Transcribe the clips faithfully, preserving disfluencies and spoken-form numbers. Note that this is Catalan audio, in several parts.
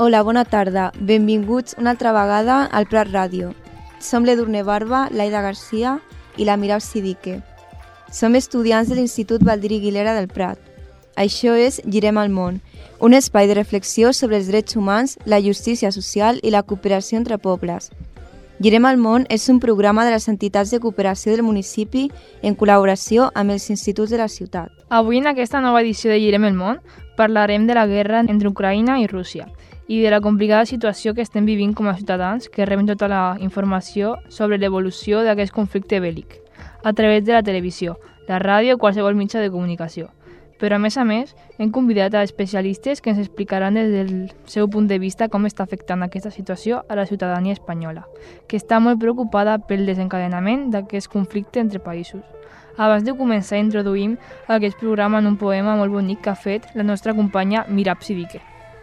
Hola, bona tarda. Benvinguts una altra vegada al Prat Ràdio. Som l'Edurne Barba, l'Aida Garcia i la Mirab Sidique. Som estudiants de l'Institut Baldiri Guilera del Prat. Això és Girem al món, un espai de reflexió sobre els drets humans, la justícia social i la cooperació entre pobles. Girem al món és un programa de les entitats de cooperació del municipi en col·laboració amb els instituts de la ciutat. Avui, en aquesta nova edició de Girem el món, parlarem de la guerra entre Ucraïna i Rússia i de la complicada situació que estem vivint com a ciutadans que reben tota la informació sobre l'evolució d'aquest conflicte bèl·lic a través de la televisió, la ràdio o qualsevol mitjà de comunicació. Però, a més a més, hem convidat a especialistes que ens explicaran des del seu punt de vista com està afectant aquesta situació a la ciutadania espanyola, que està molt preocupada pel desencadenament d'aquest conflicte entre països. Abans de començar, introduïm aquest programa en un poema molt bonic que ha fet la nostra companya Mirab Sidique.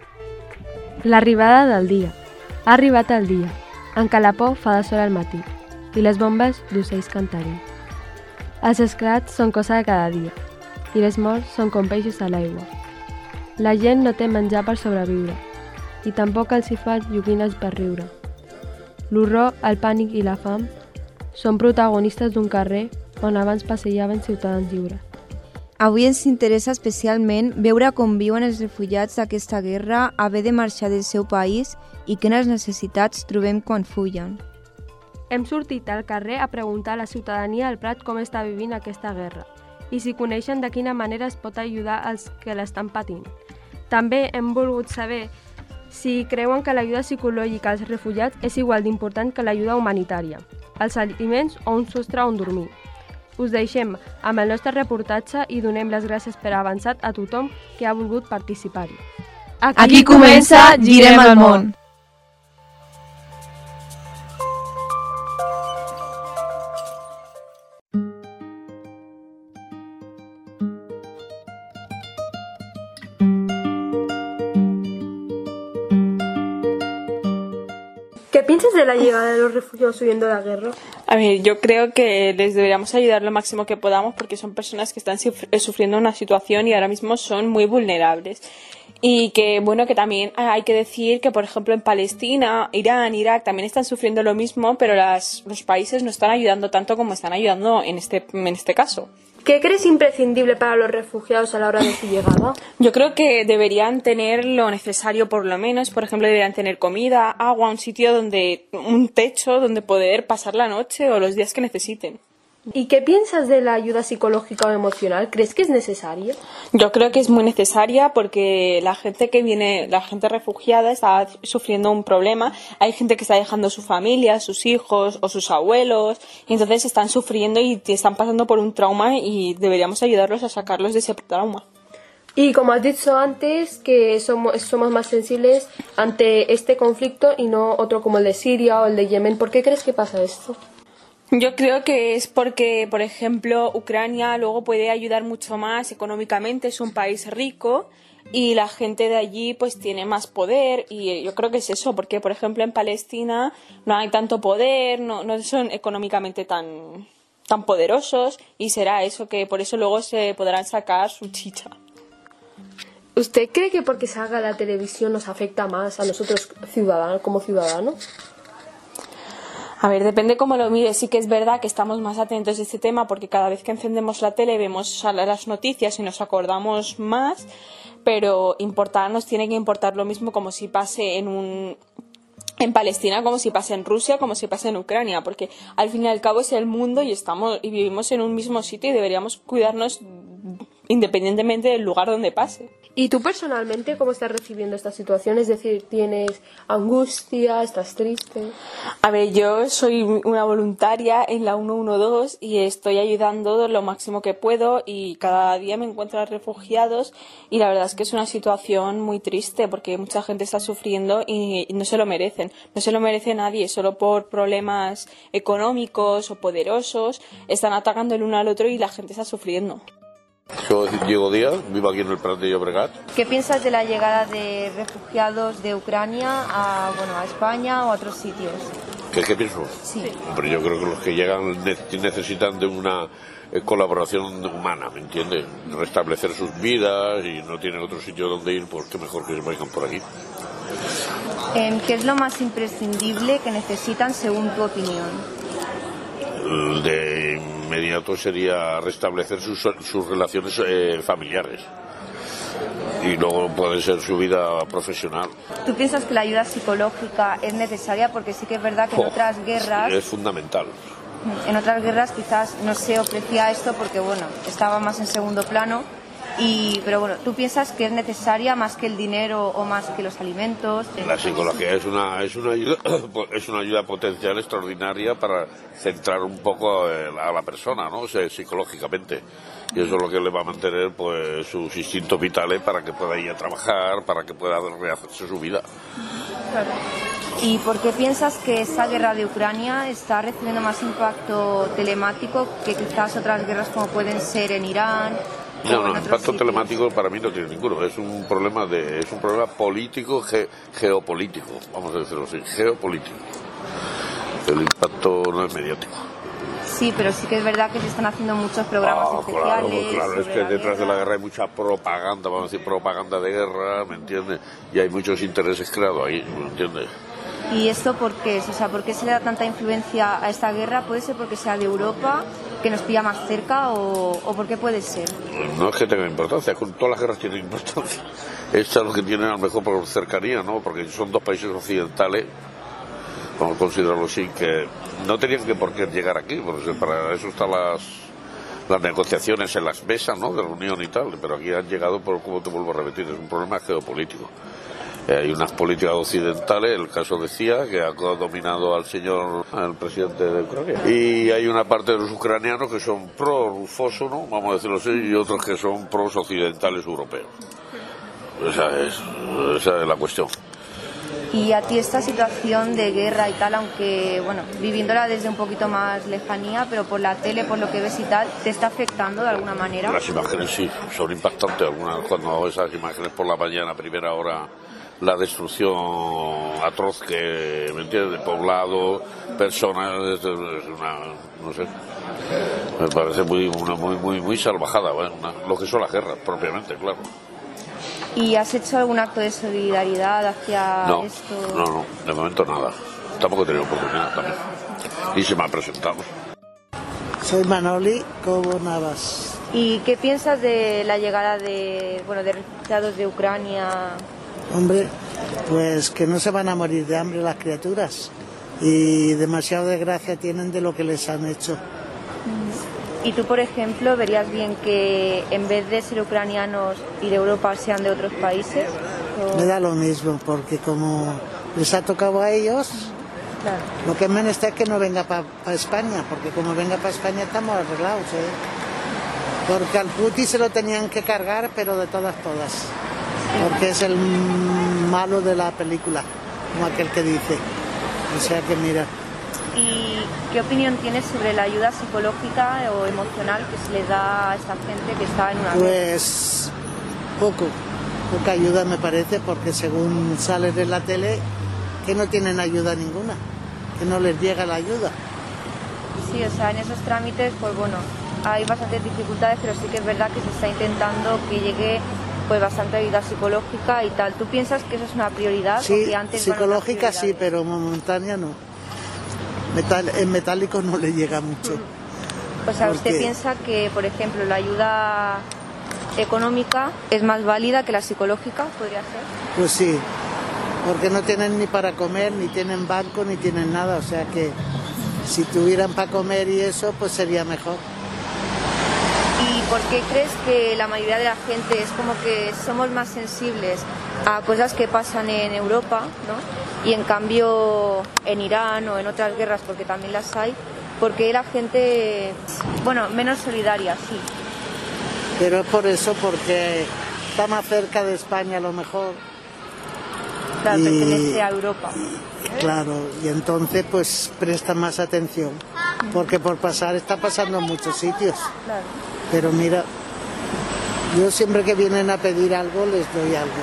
L'arribada del dia. Ha arribat el dia, en què la por fa de sol al matí i les bombes d'ocells cantarin. Els esclats són cosa de cada dia i les morts són com peixos a l'aigua. La gent no té menjar per sobreviure i tampoc els hi fa joguines per riure. L'horror, el pànic i la fam són protagonistes d'un carrer on abans passejaven ciutadans lliures. Avui ens interessa especialment veure com viuen els refugiats d'aquesta guerra, haver de marxar del seu país i quines necessitats trobem quan fugen. Hem sortit al carrer a preguntar a la ciutadania del Prat com està vivint aquesta guerra i si coneixen de quina manera es pot ajudar als que l'estan patint. També hem volgut saber si creuen que l'ajuda psicològica als refugiats és igual d'important que l'ajuda humanitària, els aliments o un sostre on dormir. Us deixem amb el nostre reportatge i donem les gràcies per avançat a tothom que ha volgut participar-hi. Aquí comença Girem al món! ¿Qué piensas de la llegada de los refugiados huyendo de la guerra? A ver, yo creo que les deberíamos ayudar lo máximo que podamos porque son personas que están sufriendo una situación y ahora mismo son muy vulnerables. Y que, bueno, que también hay que decir que, por ejemplo, en Palestina, Irán, Irak también están sufriendo lo mismo, pero las, los países no están ayudando tanto como están ayudando en este, en este caso. ¿Qué crees imprescindible para los refugiados a la hora de su llegada? Yo creo que deberían tener lo necesario por lo menos. Por ejemplo, deberían tener comida, agua, un sitio donde, un techo donde poder pasar la noche o los días que necesiten. ¿Y qué piensas de la ayuda psicológica o emocional? ¿Crees que es necesaria? Yo creo que es muy necesaria porque la gente que viene, la gente refugiada está sufriendo un problema. Hay gente que está dejando su familia, sus hijos o sus abuelos y entonces están sufriendo y están pasando por un trauma y deberíamos ayudarlos a sacarlos de ese trauma. Y como has dicho antes, que somos, somos más sensibles ante este conflicto y no otro como el de Siria o el de Yemen. ¿Por qué crees que pasa esto? Yo creo que es porque, por ejemplo, Ucrania luego puede ayudar mucho más económicamente, es un país rico y la gente de allí pues tiene más poder y yo creo que es eso, porque por ejemplo en Palestina no hay tanto poder, no, no son económicamente tan, tan poderosos y será eso, que por eso luego se podrán sacar su chicha. ¿Usted cree que porque se haga la televisión nos afecta más a nosotros ciudadanos, como ciudadanos? A ver, depende cómo lo mires. Sí que es verdad que estamos más atentos a este tema porque cada vez que encendemos la tele vemos las noticias y nos acordamos más, pero importar nos tiene que importar lo mismo como si pase en un en Palestina, como si pase en Rusia, como si pase en Ucrania, porque al fin y al cabo es el mundo y estamos y vivimos en un mismo sitio y deberíamos cuidarnos independientemente del lugar donde pase. ¿Y tú personalmente cómo estás recibiendo esta situación? Es decir, ¿tienes angustia? ¿Estás triste? A ver, yo soy una voluntaria en la ciento doce y estoy ayudando lo máximo que puedo y cada día me encuentro a refugiados y la verdad es que es una situación muy triste porque mucha gente está sufriendo y no se lo merecen. No se lo merece nadie, solo por problemas económicos o poderosos están atacando el uno al otro y la gente está sufriendo. Yo, Diego Díaz, vivo aquí en el Prat de Llobregat. ¿Qué piensas de la llegada de refugiados de Ucrania a, bueno, a España o a otros sitios? ¿Qué, qué pienso? Sí. Hombre, yo creo que los que llegan necesitan de una colaboración humana, ¿me entiendes? Restablecer sus vidas y no tienen otro sitio donde ir, pues qué mejor que se vayan por aquí. ¿Qué es lo más imprescindible que necesitan según tu opinión? De inmediato sería restablecer sus, sus relaciones eh, familiares y luego puede ser su vida profesional. ¿Tú piensas que la ayuda psicológica es necesaria? Porque sí que es verdad que en oh, otras guerras... Es fundamental. En otras guerras quizás no se ofrecía esto porque, bueno, estaba más en segundo plano. Y, pero bueno, ¿tú piensas que es necesaria más que el dinero o más que los alimentos? La psicología es una, es una, ayuda, es una ayuda potencial extraordinaria para centrar un poco a la persona, ¿no? O sea, psicológicamente. Y eso es lo que le va a mantener pues sus instintos vitales para que pueda ir a trabajar, para que pueda rehacerse su vida. Claro. ¿Y por qué piensas que esa guerra de Ucrania está recibiendo más impacto telemático que quizás otras guerras como pueden ser en Irán? No, no, el impacto telemático para mí no tiene ninguno. Es un problema de, es un problema político, ge, geopolítico, vamos a decirlo así, geopolítico. El impacto no es mediático. Sí, pero sí que es verdad que se están haciendo muchos programas oh, especiales. Claro, claro, es que detrás de la guerra hay mucha propaganda, vamos a decir, propaganda de guerra, ¿me entiendes? Y hay muchos intereses creados ahí, ¿me entiendes? ¿Y esto por qué es? O sea, ¿por qué se le da tanta influencia a esta guerra? ¿Puede ser porque sea de Europa, que nos pilla más cerca, o, o por qué puede ser? No es que tenga importancia, con todas las guerras tienen importancia. Esta es lo que tienen a lo mejor por cercanía, ¿no? Porque son dos países occidentales, vamos a considerarlo así, que no tenían que por qué llegar aquí, porque para eso están las, las negociaciones en las mesas, ¿no? De reunión y tal, pero aquí han llegado por, como te vuelvo a repetir, es un problema geopolítico. Eh, hay unas políticas occidentales, el caso decía, que ha dominado al señor, al presidente de Ucrania. Y hay una parte de los ucranianos que son pro-rufoso, ¿no? Vamos a decirlo así, y otros que son pros-occidentales europeos. Esa es, esa es la cuestión. Y a ti esta situación de guerra y tal, aunque, bueno, viviéndola desde un poquito más lejanía, pero por la tele, por lo que ves y tal, ¿te está afectando de alguna manera? Las imágenes sí, son impactantes. Algunas, cuando hago esas imágenes por la mañana, a primera hora, la destrucción atroz que, ¿me entiendes?, de poblado, personas, es una, no sé, me parece muy, una, muy, muy, muy salvajada, ¿eh? Una, lo que son las guerras, propiamente, claro. ¿Y has hecho algún acto de solidaridad hacia no, esto? No, no, de momento nada. Tampoco he tenido oportunidad también. Y se me ha presentado. Soy Manoli Cobo Navas. ¿Y qué piensas de la llegada de, bueno, de refugiados de Ucrania? Hombre, pues que no se van a morir de hambre las criaturas. Y demasiada desgracia tienen de lo que les han hecho. ¿Y tú, por ejemplo, verías bien que en vez de ser ucranianos y de Europa sean de otros países? ¿O? Me da lo mismo, porque como les ha tocado a ellos, claro, lo que menos está es que no venga para pa España, porque como venga para España estamos arreglados, ¿eh? Porque al Putin se lo tenían que cargar, pero de todas, todas. Porque es el malo de la película, como aquel que dice. O sea que mira... ¿Y qué opinión tienes sobre la ayuda psicológica o emocional que se le da a esta gente que está en una guerra? Pues poco, poca ayuda me parece, porque según sale de la tele, que no tienen ayuda ninguna, que no les llega la ayuda. Sí, o sea, en esos trámites, pues bueno, hay bastantes dificultades, pero sí que es verdad que se está intentando que llegue pues bastante ayuda psicológica y tal. ¿Tú piensas que eso es una prioridad? Sí, que antes psicológica sí, pero momentánea no. Metal, en metálico no le llega mucho. O sea, ¿usted piensa que, por ejemplo, la ayuda económica es más válida que la psicológica, podría ser? Pues sí, porque no tienen ni para comer, ni tienen banco, ni tienen nada. O sea que si tuvieran para comer y eso, pues sería mejor. ¿Y por qué crees que la mayoría de la gente es como que somos más sensibles a cosas que pasan en Europa, ¿no? Y en cambio en Irán o en otras guerras, porque también las hay, porque la gente, bueno, menos solidaria, sí. Pero es por eso, porque está más cerca de España a lo mejor. Claro, y, pertenece a Europa. Claro, y entonces pues presta más atención, porque por pasar está pasando en muchos sitios. Claro. Pero mira, yo siempre que vienen a pedir algo les doy algo.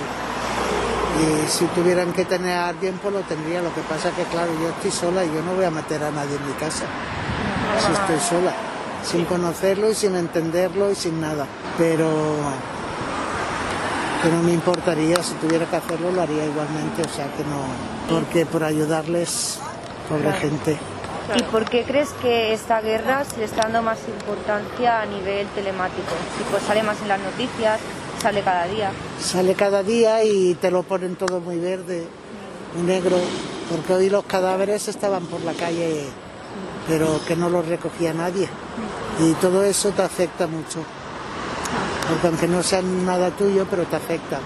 Y si tuvieran que tener a alguien, pues lo tendría. Lo que pasa es que, claro, yo estoy sola y yo no voy a meter a nadie en mi casa. Si estoy sola, sin conocerlo y sin entenderlo y sin nada. Pero que no me importaría, si tuviera que hacerlo lo haría igualmente, o sea que no, porque por ayudarles, pobre Claro. gente. ¿Y por qué crees que esta guerra se le está dando más importancia a nivel telemático? Tipo, sale más en las noticias, sale cada día. Sale cada día y te lo ponen todo muy verde, muy negro, porque hoy los cadáveres estaban por la calle, pero que no los recogía nadie. Y todo eso te afecta mucho, porque aunque no sea nada tuyo, pero te afecta.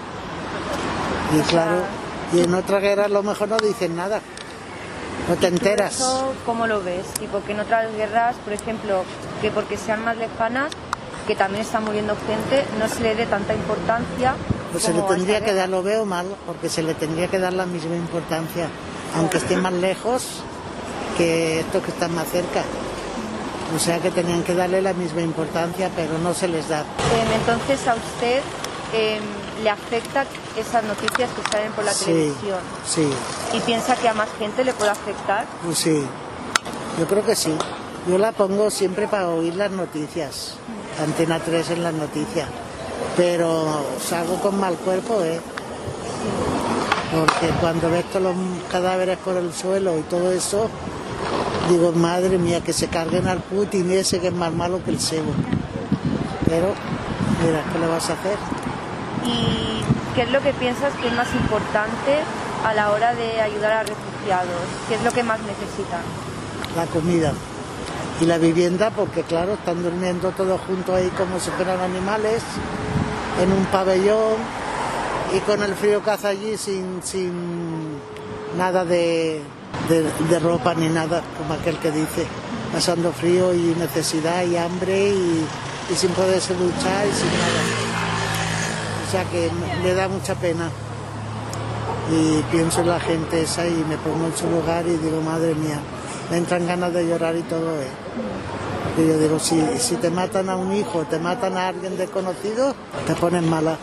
Y claro, y en otra guerra a lo mejor no dicen nada, no te enteras. ¿Eso cómo lo ves? Tipo, que en otras guerras, por ejemplo, que porque sean más lejanas, que también está muriendo gente, no se le dé tanta importancia. Pues se le como a tendría esta que guerra. dar, lo veo mal, porque se le tendría que dar la misma importancia, aunque esté más lejos que estos que están más cerca. O sea que tenían que darle la misma importancia, pero no se les da. Eh, entonces, ¿a usted eh, le afecta esas noticias que salen por la Sí, televisión? sí, ¿Y piensa que a más gente le puede afectar? pues sí, yo creo que sí. Yo la pongo siempre para oír las noticias, Antena tres en las noticias, pero salgo con mal cuerpo, ¿eh? Porque cuando ves todos los cadáveres por el suelo y todo eso, digo, madre mía, que se carguen al Putin ese que es más malo que el cebo. Pero, mira, ¿qué le vas a hacer? ¿Y qué es lo que piensas que es más importante a la hora de ayudar a refugiados? ¿Qué es lo que más necesitan? La comida y la vivienda, porque claro, están durmiendo todos juntos ahí como si fueran animales, en un pabellón y con el frío que hace allí sin, sin nada de, de, de ropa ni nada, como aquel que dice, pasando frío y necesidad y hambre y, y sin poderse duchar y sin nada. O sea que me da mucha pena y pienso en la gente esa y me pongo en su lugar y digo, madre mía, me entran ganas de llorar y todo, ¿eh? Y yo digo, si, si te matan a un hijo, te matan a alguien desconocido, te pones mala.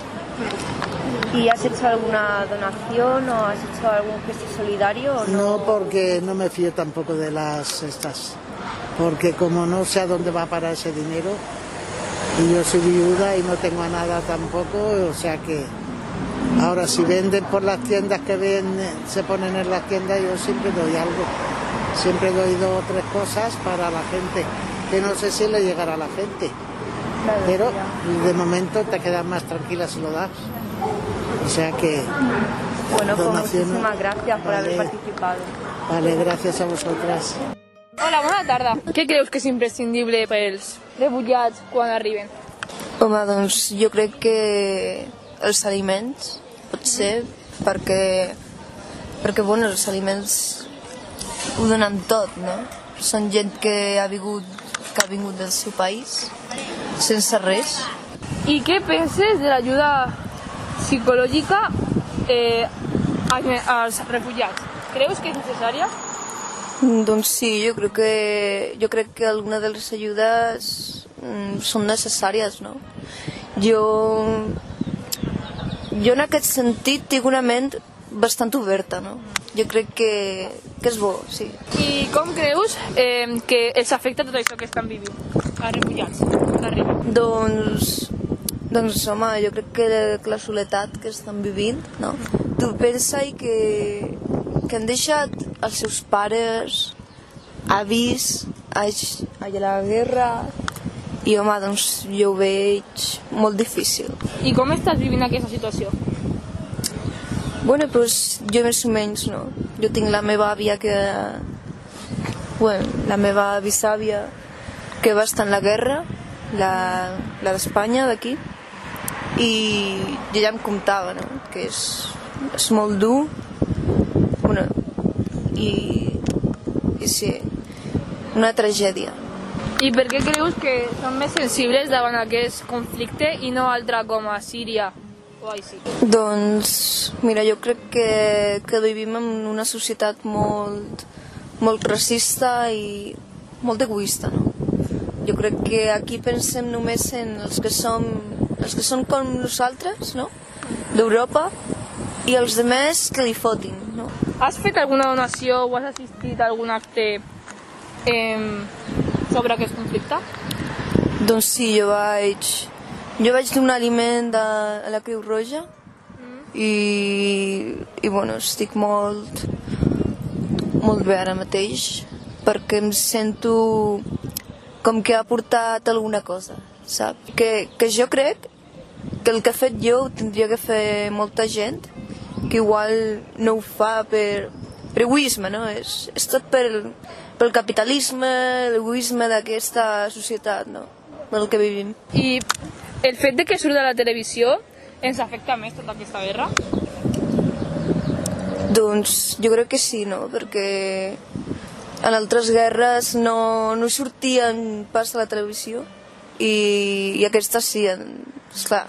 ¿Y has hecho alguna donación o has hecho algún gesto solidario? O no? No, porque no me fío tampoco de las estas, porque como no sé a dónde va a parar ese dinero, y yo soy viuda y no tengo a nada tampoco, o sea que ahora si venden por las tiendas que venden, se ponen en las tiendas, yo siempre doy algo, siempre doy dos o tres cosas para la gente, que no sé si le llegará a la gente, Claro, pero ya. de momento te quedas más tranquila si lo das. O sea que... Bueno, pues donaciones. muchísimas gracias por haber Vale. participado. Vale, gracias a vosotras. Hola, bona tarda. Què creus que és imprescindible pels refugiats quan arriben? Home, doncs jo crec que els aliments, potser, perquè, perquè bueno, els aliments ho donen tot, no? Són gent que ha vingut, que ha vingut del seu país sense res. I què penses de l'ajuda psicològica eh, als refugiats? Creus que és necessària? Doncs sí, jo crec que, jo crec que alguna de les ajudes mm, són necessàries, no? Jo, jo en aquest sentit tinc una ment bastant oberta, no? Jo crec que, que és bo, sí. I com creus eh, que els afecta tot això que estan vivint els refugiats quan arriben? Doncs, doncs home, jo crec que, que la soledat que estan vivint, no? Tu pensa que, que han deixat els seus pares, avis, allà a la guerra, i home, doncs jo ho veig molt difícil. I com estàs vivint aquesta situació? Bueno, doncs jo més o menys, no? Jo tinc la meva àvia que... Bueno, la meva bisàvia que va estar en la guerra, la, la d'Espanya, d'aquí, i ella em comptava, no? Que és, és molt dur, bueno, i, i sí, una tragèdia. I per què creus que són més sensibles davant aquest conflicte i no altre com a Síria o així? Doncs, mira, jo crec que, que vivim en una societat molt, molt racista i molt egoista, no? Jo crec que aquí pensem només en els que som, els que són com nosaltres, no? D'Europa, i els demés que li fotin, no? Has fet alguna donació o has assistit a algun acte eh, sobre aquest conflicte? Doncs sí, jo vaig, jo vaig donar aliment a, a la Creu Roja i, i bueno, estic molt, molt bé ara mateix perquè em sento com que ha aportat alguna cosa, saps? Que, que jo crec que el que he fet jo ho tindria que fer molta gent, que igual no ho fa per, per egoisme, no? És, és tot pel, pel capitalisme, l'egoisme d'aquesta societat, no? En el que vivim. I el fet de que surt de la televisió ens afecta més tota aquesta guerra? Doncs jo crec que sí, no? Perquè en altres guerres no, no sortien pas a la televisió i, i aquesta sí, esclar.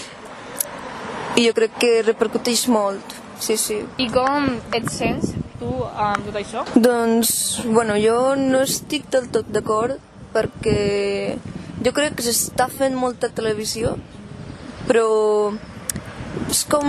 I jo crec que repercuteix molt, sí, sí. I com et sents tu amb tot això? Doncs, bueno, jo no estic del tot d'acord perquè jo crec que s'està fent molta televisió, però és com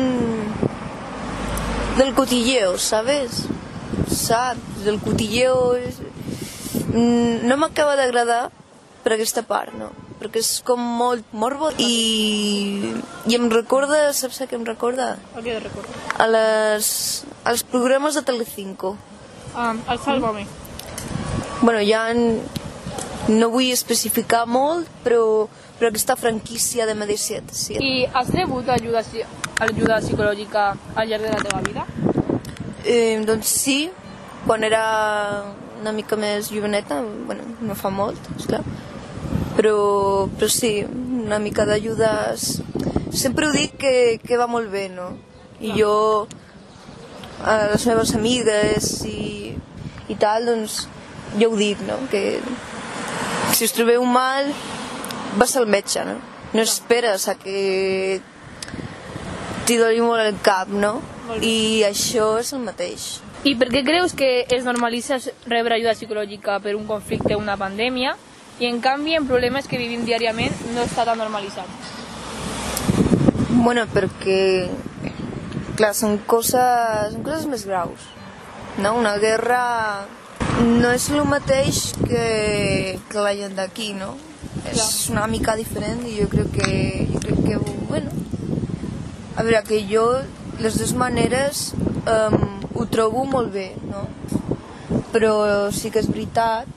del cotilleo, ¿sabes? Saps? Del cotilleo és... no m'acaba d'agradar per aquesta part, no? Perquè és com molt morbo i, i em recorda, saps què em recorda? El que et recorda? A les, als programes de Telecinco. Um, el Sálvame. Bueno, ja en, no vull especificar molt, però, però aquesta franquícia de Mediaset, sí. I has rebut ajuda, ajuda psicològica al llarg de la teva vida? Eh, doncs sí, quan era una mica més joveneta, bueno, no fa molt, esclar, però, però sí, una mica d'ajuda. Sempre ho dic que, que va molt bé, no? I jo, a les meves amigues i, i tal, doncs jo ho dic, no? Que si us trobeu mal, vas al metge, no? No esperes a que t'hi doli molt el cap, no? I això és el mateix. I per què creus que es normalitza rebre ajuda psicològica per un conflicte o una pandèmia i en canvi en problemes que vivim diàriament no està tan normalitzat? Bueno, perquè clar, són coses, són coses més graus, no? Una guerra no és el mateix que, que la gent d'aquí, no? Clar. És una mica diferent i jo crec que, jo crec que, bueno, a veure, que jo les dues maneres um, ho trobo molt bé, no? Però sí que és veritat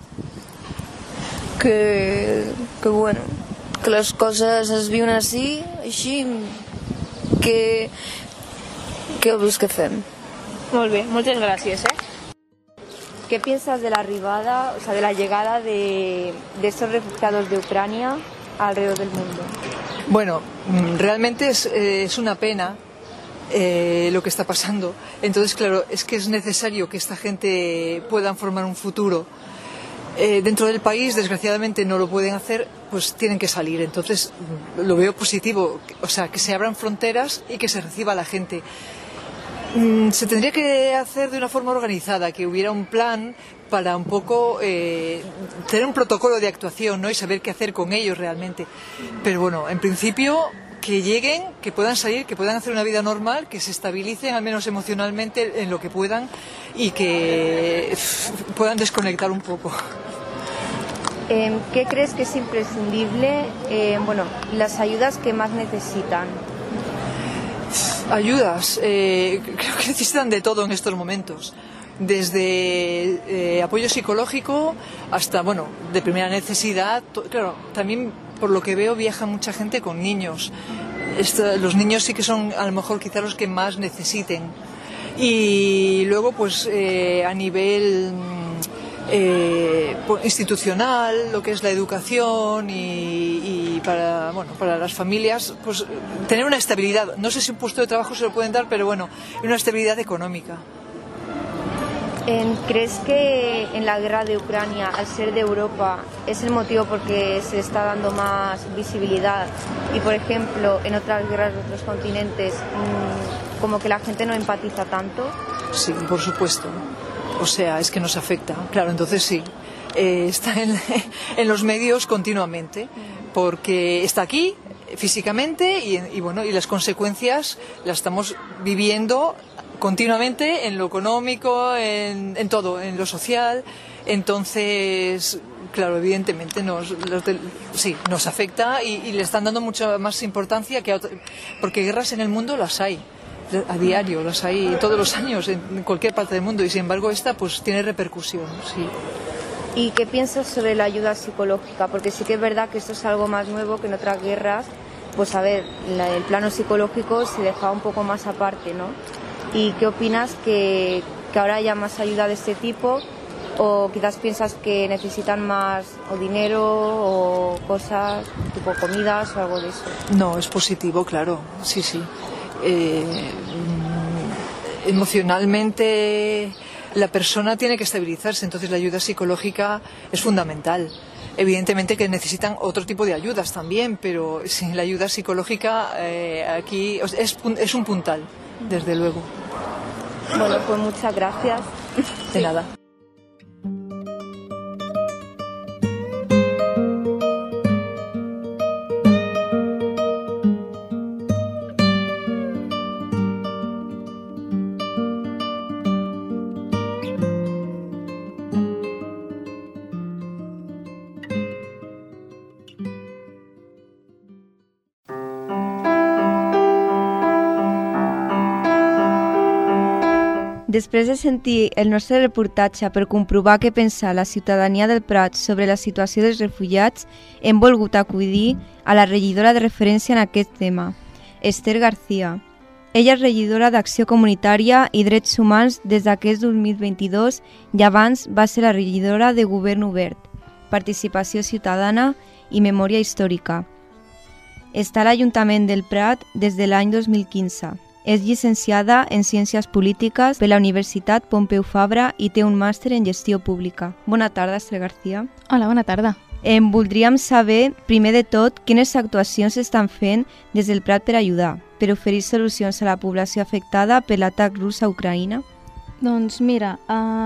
que, que bueno, que les coses es viuen així, així, que, que vols que fem. Molt bé, moltes gràcies, eh? ¿Qué piensas de la arribada, o sea, de la llegada de, de estos refugiados de Ucrania alrededor del mundo? Bueno, realmente es, eh, es una pena eh, lo que está pasando. Entonces, claro, es que es necesario que esta gente puedan formar un futuro. Eh, dentro del país, desgraciadamente, no lo pueden hacer, pues tienen que salir. Entonces, lo veo positivo, o sea, que se abran fronteras y que se reciba a la gente. Se tendría que hacer de una forma organizada, que hubiera un plan para un poco eh, tener un protocolo de actuación, ¿no? Y saber qué hacer con ellos realmente. Pero bueno, en principio que lleguen, que puedan salir, que puedan hacer una vida normal, que se estabilicen al menos emocionalmente en lo que puedan y que puedan desconectar un poco. Eh, ¿Qué crees que es imprescindible? Eh, bueno, las ayudas que más necesitan. Ayudas, eh, creo que necesitan de todo en estos momentos, desde eh, apoyo psicológico hasta, bueno, de primera necesidad. Claro, también por lo que veo viaja mucha gente con niños. Esto, los niños sí que son a lo mejor quizás los que más necesiten. Y luego pues eh, a nivel eh, institucional, lo que es la educación y, y para, bueno, para las familias, pues tener una estabilidad. No sé si un puesto de trabajo se lo pueden dar, pero bueno, una estabilidad económica. ¿Crees que en la guerra de Ucrania, al ser de Europa, es el motivo por que se está dando más visibilidad? Y, por ejemplo, en otras guerras de otros continentes, como que la gente no empatiza tanto. Sí, por supuesto. O sea, es que nos afecta. Claro, entonces sí. Eh, está en, en los medios continuamente, porque está aquí físicamente y, y, bueno, y las consecuencias las estamos viviendo continuamente en lo económico, en, en todo, en lo social. Entonces, claro, evidentemente nos, sí, nos afecta y, y le están dando mucha más importancia que a otro, porque guerras en el mundo las hay. a diario, las hay todos los años en cualquier parte del mundo y sin embargo esta pues tiene repercusión, sí. ¿Y qué piensas sobre la ayuda psicológica? Porque sí que es verdad que esto es algo más nuevo que en otras guerras. Pues a ver, la, el plano psicológico se dejaba un poco más aparte, ¿no? ¿Y qué opinas que, que ahora haya más ayuda de este tipo? ¿O quizás piensas que necesitan más o dinero o cosas, tipo comidas o algo de eso? No, es positivo, claro, sí, sí. Eh, emocionalmente la persona tiene que estabilizarse, entonces la ayuda psicológica es fundamental. Evidentemente que necesitan otro tipo de ayudas también, pero sí, la ayuda psicológica eh, aquí es, es un puntal, desde luego. Bueno, pues muchas gracias. De nada. Després de sentir el nostre reportatge per comprovar què pensa la ciutadania del Prat sobre la situació dels refugiats, hem volgut acudir a la regidora de referència en aquest tema, Esther García. Ella és regidora d'Acció Comunitària i Drets Humans des d'aquest dos mil vint-i-dos i abans va ser la regidora de Govern Obert, Participació Ciutadana i Memòria Històrica. Està a l'Ajuntament del Prat des de l'any dos mil quinze. És llicenciada en Ciències Polítiques per la Universitat Pompeu Fabra i té un màster en Gestió Pública. Bona tarda, Esther García. Hola, bona tarda. Em voldríem saber, primer de tot, quines actuacions s'estan fent des del Prat per ajudar, per oferir solucions a la població afectada per l'atac rus a Ucraïna. Doncs mira,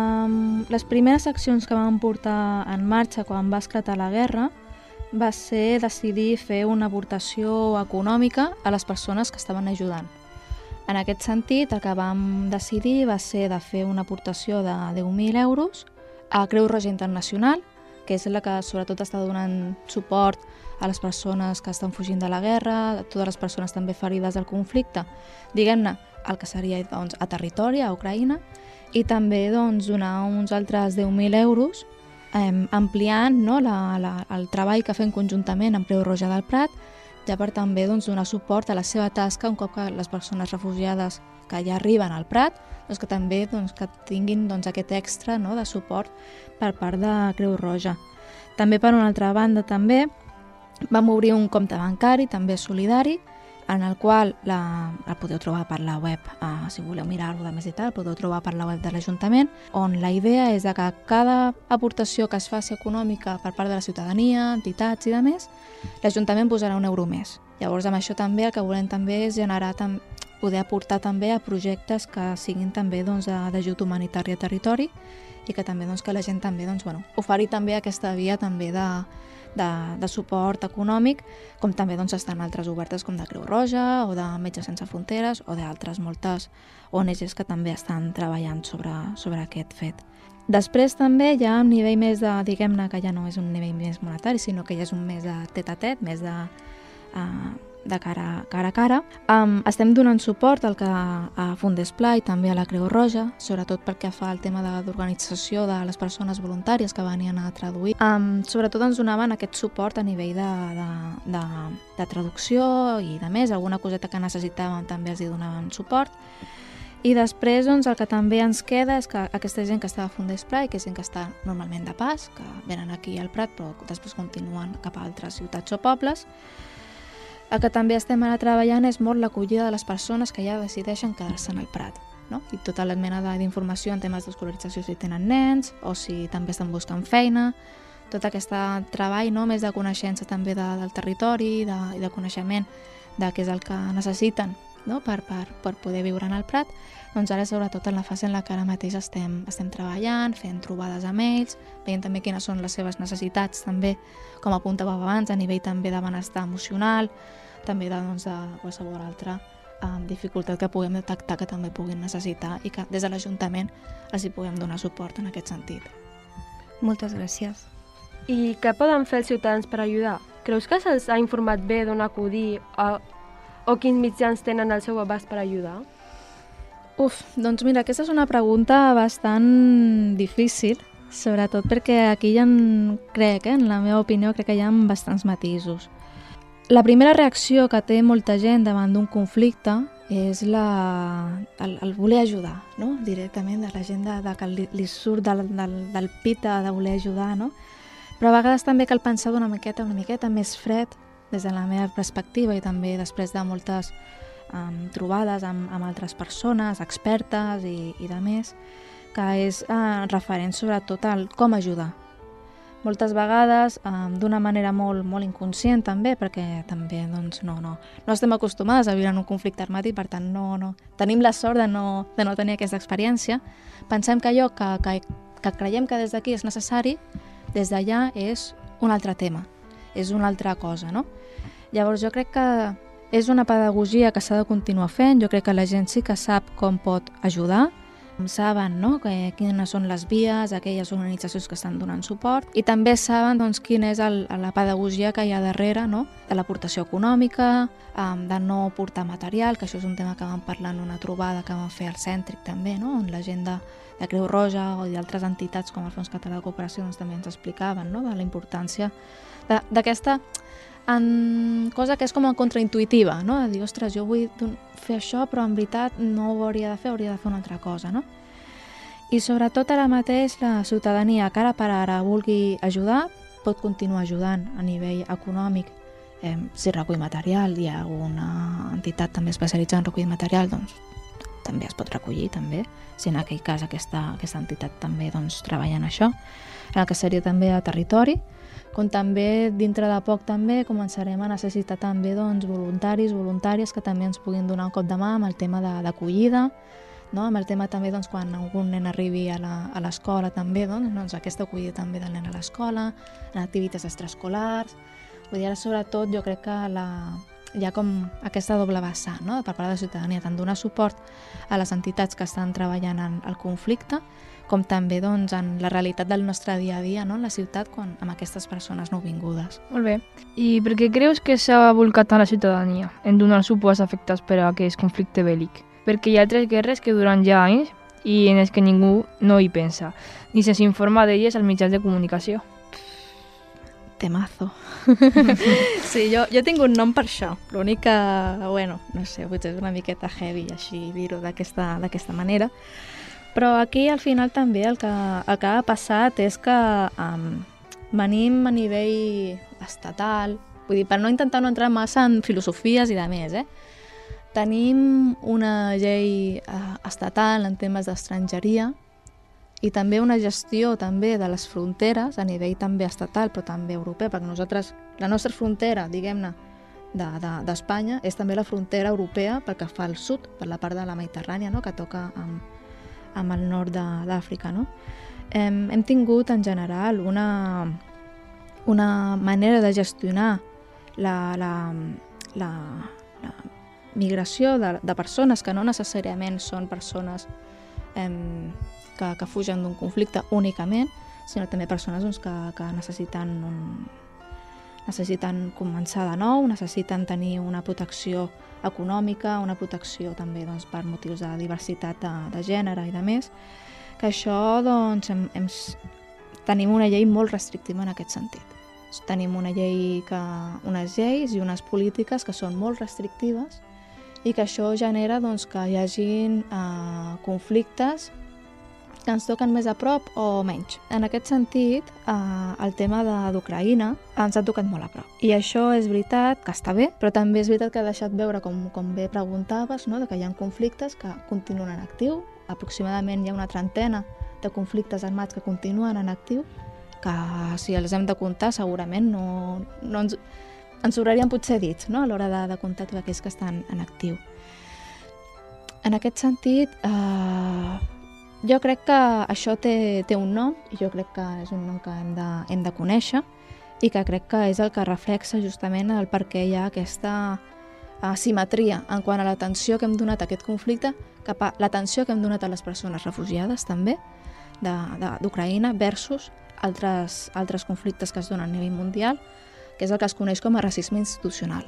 um, les primeres accions que vam portar en marxa quan va esclatar la guerra va ser decidir fer una aportació econòmica a les persones que estaven ajudant. En aquest sentit, el que vam decidir va ser de fer una aportació de deu mil euros a Creu Roja Internacional, que és la que sobretot està donant suport a les persones que estan fugint de la guerra, a totes les persones també ferides del conflicte, diguem-ne, el que seria doncs, a territori, a Ucraïna, i també doncs, donar uns altres deu mil euros eh, ampliant no, la, la, el treball que fem conjuntament amb Creu Roja del Prat, ja per també doncs, donar suport a la seva tasca un cop que les persones refugiades que ja arriben al Prat, doncs, que també doncs, que tinguin doncs, aquest extra no, de suport per part de Creu Roja. També per una altra banda també vam obrir un compte bancari també solidari en el qual la, el podeu trobar per la web, eh, si voleu mirar-lo de més i tal, el podeu trobar per la web de l'Ajuntament, on la idea és que cada aportació que es faci econòmica per part de la ciutadania, entitats i demés, l'Ajuntament posarà un euro més. Llavors, amb això també el que volem també és generar, tam poder aportar també a projectes que siguin també doncs, d'ajut humanitari a territori i que també doncs, que la gent també doncs, bueno, oferir també aquesta via també de De, de suport econòmic, com també doncs, estan altres obertes com de Creu Roja o de Metges Sense Fronteres o d'altres moltes O N Ges que també estan treballant sobre, sobre aquest fet. Després també hi ha un nivell més de, diguem-ne que ja no és un nivell més monetari, sinó que ja és un més de tet-a-tet, més de, uh, de cara, cara a cara. Um, estem donant suport al que a Fundesplà i també a la Creu Roja, sobretot perquè fa el tema d'organització de les persones voluntàries que venien a traduir. Um, sobretot ens donaven aquest suport a nivell de, de, de, de traducció i de més, alguna coseta que necessitàvem també els hi donaven suport. I després doncs, el que també ens queda és que aquesta gent que està a Fundesplà i que és gent que està normalment de pas, que venen aquí al Prat però després continuen cap a altres ciutats o pobles, el que també estem ara treballant és molt l'acollida de les persones que ja decideixen quedar-se en el Prat, no? I tota la mena d'informació en temes d'escolarització si tenen nens o si també estan buscant feina, tot aquest treball no? Més de coneixença també de, del territori de, i de coneixement de què és el que necessiten no? per, per, per poder viure en el Prat, doncs ara sobretot en la fase en la que ara mateix estem, estem treballant, fent trobades amb ells, veient també quines són les seves necessitats també, com apuntava abans, a nivell també de benestar emocional, també de, doncs, de qualsevol altra eh, dificultat que puguem detectar que també puguin necessitar i que des de l'Ajuntament els hi puguem donar suport en aquest sentit. Moltes gràcies. I què poden fer els ciutadans per ajudar? Creus que se'ls ha informat bé d'on acudir o, o quins mitjans tenen al seu abast per ajudar? Uf, doncs mira, aquesta és una pregunta bastant difícil, sobretot perquè aquí hi ha, crec, eh, en la meva opinió, crec que hi ha bastants matisos. La primera reacció que té molta gent davant d'un conflicte és la, el, el voler ajudar, no? Directament, de la gent de, de que li, li surt del, del, del pit de, de voler ajudar, no? Però a vegades també cal pensar d'una miqueta, una miqueta més fred, des de la meva perspectiva i també després de moltes um, trobades amb, amb altres persones, expertes i, i de més, que és uh, referent sobretot al com ajudar. Moltes vegades, um, d'una manera molt, molt inconscient també, perquè també doncs, no, no, no estem acostumades a viure en un conflicte armàtic, per tant no, no, tenim la sort de no, de no tenir aquesta experiència. Pensem que allò que, que, que creiem que des d'aquí és necessari, des d'allà és un altre tema, és una altra cosa, no? Llavors jo crec que és una pedagogia que s'ha de continuar fent, jo crec que la gent sí que sap com pot ajudar, saben, no?, que, quines són les vies, aquelles organitzacions que estan donant suport, i també saben doncs, quina és el, la pedagogia que hi ha darrere, no?, de l'aportació econòmica, um, de no portar material, que això és un tema que vam parlar en una trobada que vam fer al Cèntric també, no?, on la gent de, de Creu Roja o d'altres entitats com el Fons Català de Cooperació doncs, també ens explicaven, no?, de la importància d'aquesta en cosa que és com a contraintuitiva, no? De dir, ostres, jo vull fer això, però en veritat no ho hauria de fer, hauria de fer una altra cosa, no? I sobretot ara mateix la ciutadania que ara per ara vulgui ajudar pot continuar ajudant a nivell econòmic. Eh, si recull material, hi ha alguna entitat també especialitzada en recollir material, doncs també es pot recollir, també, si en aquell cas aquesta, aquesta entitat també doncs, treballa en això, en el que seria també a territori, com també dintre de poc també començarem a necessitar també doncs, voluntaris, voluntàries que també ens puguin donar un cop de mà amb el tema d'acollida, no? Amb el tema també doncs, quan algun nen arribi a l'escola també, doncs, doncs aquesta acollida també del nen a l'escola, en activitats extraescolars. Vull dir, ara sobretot jo crec que la, hi ha com aquesta doble vessant, no?, per part de la ciutadania, tant donar suport a les entitats que estan treballant en el conflicte, com també doncs, en la realitat del nostre dia a dia, no?, en la ciutat, quan, amb aquestes persones nouvingudes. Molt bé. I per què creus que s'ha volcat tant la ciutadania en donar suport als afectats per a aquest conflicte bèl·lic? Perquè hi ha altres guerres que duran ja anys i en els que ningú no hi pensa, ni se s'informa d'elles als mitjans de comunicació. Temazo. Sí, jo, jo tinc un nom per això. L'únic que, bueno, no sé, potser és una miqueta heavy així dir-ho d'aquesta d'aquesta manera, però aquí al final també el que, el que ha passat és que um, venim a nivell estatal, vull dir, per no intentar no entrar massa en filosofies i de més, eh? Tenim una llei uh, estatal en temes d'estrangeria i també una gestió també de les fronteres a nivell també estatal però també europea, perquè nosaltres, la nostra frontera, diguem-ne, d'Espanya de, de, és també la frontera europea pel que fa al sud, per la part de la Mediterrània, no?, que toca amb, amb el nord d'Àfrica, no? Hem, hem tingut en general una, una manera de gestionar la, la, la, la migració de, de persones que no necessàriament són persones eh, que, que fugen d'un conflicte únicament, sinó també persones doncs, que, que necessiten, un, necessiten començar de nou, necessiten tenir una protecció econòmica, una protecció també doncs, per motius de diversitat de, de gènere i de més, que això doncs, hem, hem, tenim una llei molt restrictiva en aquest sentit. Tenim una llei que, unes lleis i unes polítiques que són molt restrictives i que això genera doncs, que hi hagin eh, conflictes que ens toquen més a prop o menys. En aquest sentit, eh, el tema d'Ucraïna ens ha tocat molt a prop. I això és veritat que està bé, però també és veritat que ha deixat veure, com, com bé preguntaves, no?, que hi ha conflictes que continuen en actiu. Aproximadament hi ha una trentena de conflictes armats que continuen en actiu, que si els hem de comptar segurament no, no ens, ens sobrarien potser dits, no?, a l'hora de, de comptar tots aquells que estan en actiu. En aquest sentit, eh, jo crec que això té, té un nom, i jo crec que és un nom que hem de, hem de conèixer, i que crec que és el que reflexa justament el per què hi ha aquesta asimetria en quant a l'atenció que hem donat a aquest conflicte, cap a l'atenció que hem donat a les persones refugiades també d'Ucraïna versus altres, altres conflictes que es donen a nivell mundial, que és el que es coneix com a racisme institucional.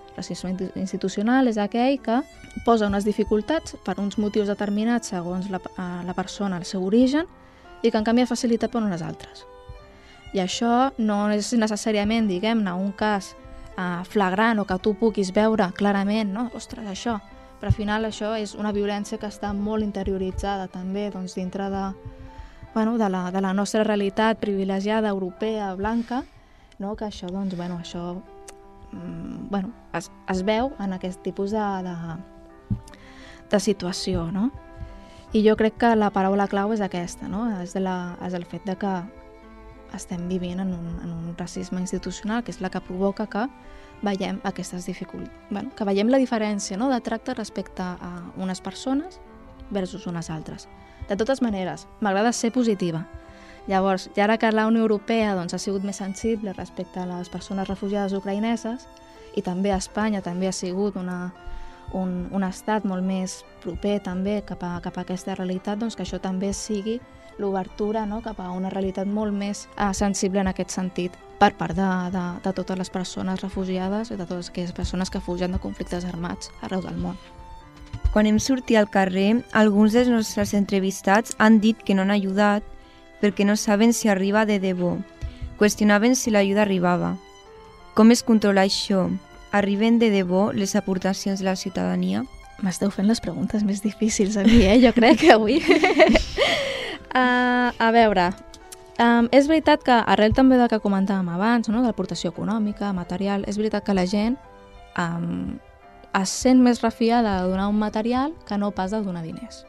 Racisme institucional és aquell que posa unes dificultats per uns motius determinats segons la, la persona, el seu origen, i que en canvi ha facilitat per unes altres. I això no és necessàriament, diguem-ne, un cas eh, flagrant o que tu puguis veure clarament, no? Ostres, això. Però al final això és una violència que està molt interioritzada també doncs, dintre de, bueno, de, la, de la nostra realitat privilegiada, europea, blanca, no? Que això, doncs, bueno, això mm, bueno, es, es veu en aquest tipus de, de, de situació, no? I jo crec que la paraula clau és aquesta, no? És, de la, és el fet de que estem vivint en un, en un racisme institucional, que és la que provoca que veiem aquestes dificultats, bueno, que veiem la diferència, no?, de tracte respecte a unes persones versus unes altres. De totes maneres, m'agrada ser positiva. Llavors, ja ara que la Unió Europea doncs, ha sigut més sensible respecte a les persones refugiades ucraïneses, i també a Espanya també ha sigut una, un, un estat molt més proper també cap a, cap a aquesta realitat, doncs que això també sigui l'obertura, no?, cap a una realitat molt més eh, sensible en aquest sentit per part de, de, de totes les persones refugiades i de totes aquelles persones que fugen de conflictes armats arreu del món. Quan hem sortit al carrer, alguns dels nostres entrevistats han dit que no han ajudat perquè no saben si arriba de debò. Qüestionaven si l'ajuda arribava. Com es controla això? Arriben de debò les aportacions de la ciutadania? M'esteu fent les preguntes més difícils a mi, eh? Jo crec que avui... Uh, a veure, um, és veritat que arrel també del que comentàvem abans, no? De l'aportació econòmica, material, és veritat que la gent um, es sent més refiada de donar un material que no pas de donar diners.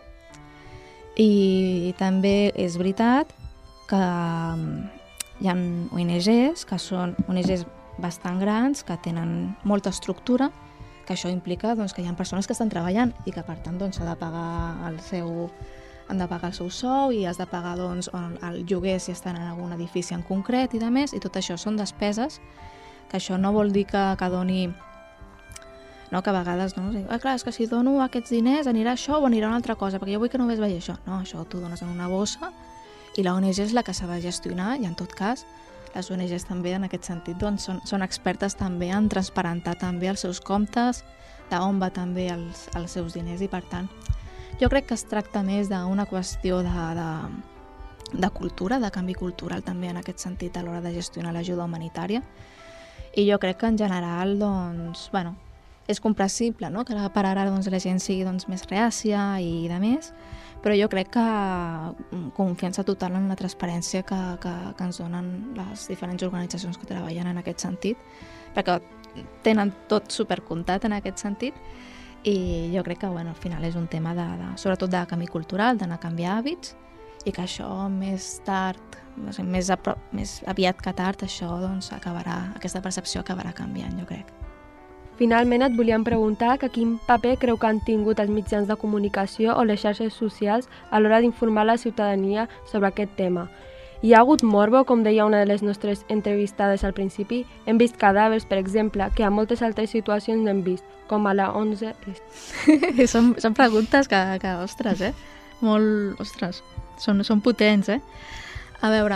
I també és veritat que um, hi ha O N Ges, que són O N Ges bastant grans, que tenen molta estructura, que això implica doncs, que hi ha persones que estan treballant i que per tant doncs, s'ha de pagar el seu... han de pagar el seu sou i has de pagar doncs, el lloguer si estan en algun edifici en concret i de més, i tot això són despeses, que això no vol dir que, que doni, no, que a vegades, no, ah, clar, és que si dono aquests diners anirà això o anirà una altra cosa, perquè jo vull que només vegi això. No, això tu dones en una bossa i la O N G és la que s'ha de gestionar, i en tot cas les O N Ges també en aquest sentit doncs, són, són expertes també en transparentar també els seus comptes, d'on va també els, els seus diners, i per tant jo crec que es tracta més d'una qüestió de, de, de cultura, de canvi cultural també en aquest sentit a l'hora de gestionar l'ajuda humanitària. I jo crec que en general doncs, bueno, és comprensible, no?, que per ara doncs, la gent sigui doncs, més reàcia i de més, però jo crec que confiança total en la transparència que, que, que ens donen les diferents organitzacions que treballen en aquest sentit, perquè tenen tot supercomptat en aquest sentit. I jo crec que bueno, al final és un tema de, de, sobretot de canvi cultural, d'anar a canviar hàbits, i que això més tard, més, apro- més aviat que tard, això doncs, acabarà, aquesta percepció acabarà canviant, jo crec. Finalment et volíem preguntar que quin paper creu que han tingut els mitjans de comunicació o les xarxes socials a l'hora d'informar la ciutadania sobre aquest tema. Hi ha hagut morbo, com deia una de les nostres entrevistades al principi. Hem vist cadàvers, per exemple, que a moltes altres situacions no hem vist, com a la onze est. són, són preguntes que, que, ostres, eh? Molt, ostres, són, són potents, eh? A veure,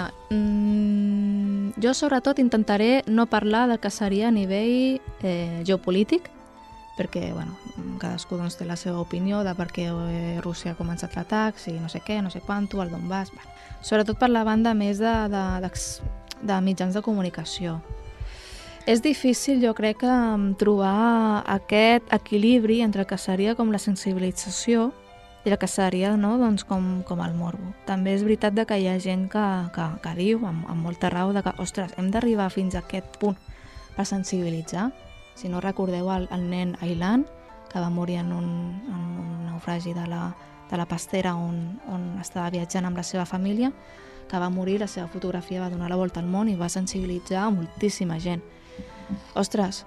mmm, jo sobretot intentaré no parlar del que seria a nivell eh, geopolític, perquè, bueno, cadascú doncs, té la seva opinió de per què eh, Rússia ha començat l'atac, si no sé què, no sé quanto, el Donbass... Bueno, sobretot per la banda més de, de, de, de mitjans de comunicació. És difícil, jo crec, trobar aquest equilibri entre el que seria com la sensibilització i el que seria no, doncs com, com el morbo. També és veritat de que hi ha gent que, que, que diu, amb, amb molta raó, de que, ostres, hem d'arribar fins a aquest punt per sensibilitzar. Si no recordeu el, el nen Aylan, que va morir en un, en un naufragi de la, de la pastera on, on estava viatjant amb la seva família, que va morir, la seva fotografia va donar la volta al món i va sensibilitzar a moltíssima gent. Ostres,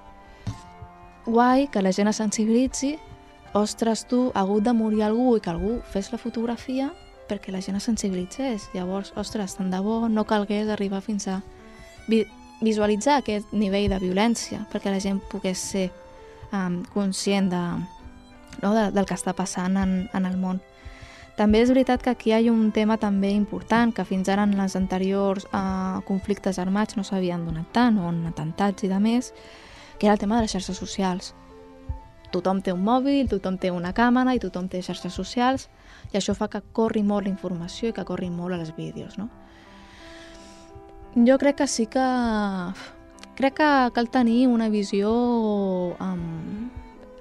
guai que la gent es sensibilitzi, ostres, tu, ha hagut de morir algú i que algú fes la fotografia perquè la gent es sensibilitzés. Llavors, ostres, tant de bo no calgués arribar fins a vi visualitzar aquest nivell de violència perquè la gent pogués ser um, conscient de, no, de, del que està passant en, en el món. També és veritat que aquí hi ha un tema també important, que fins ara en les anteriors eh, conflictes armats no s'havien donat tant, o en atentats i de més, que era el tema de les xarxes socials. Tothom té un mòbil, tothom té una càmera i tothom té xarxes socials, i això fa que corri molt la informació i que corri molt els vídeos, no? Jo crec que sí que... Crec que cal tenir una visió... Um...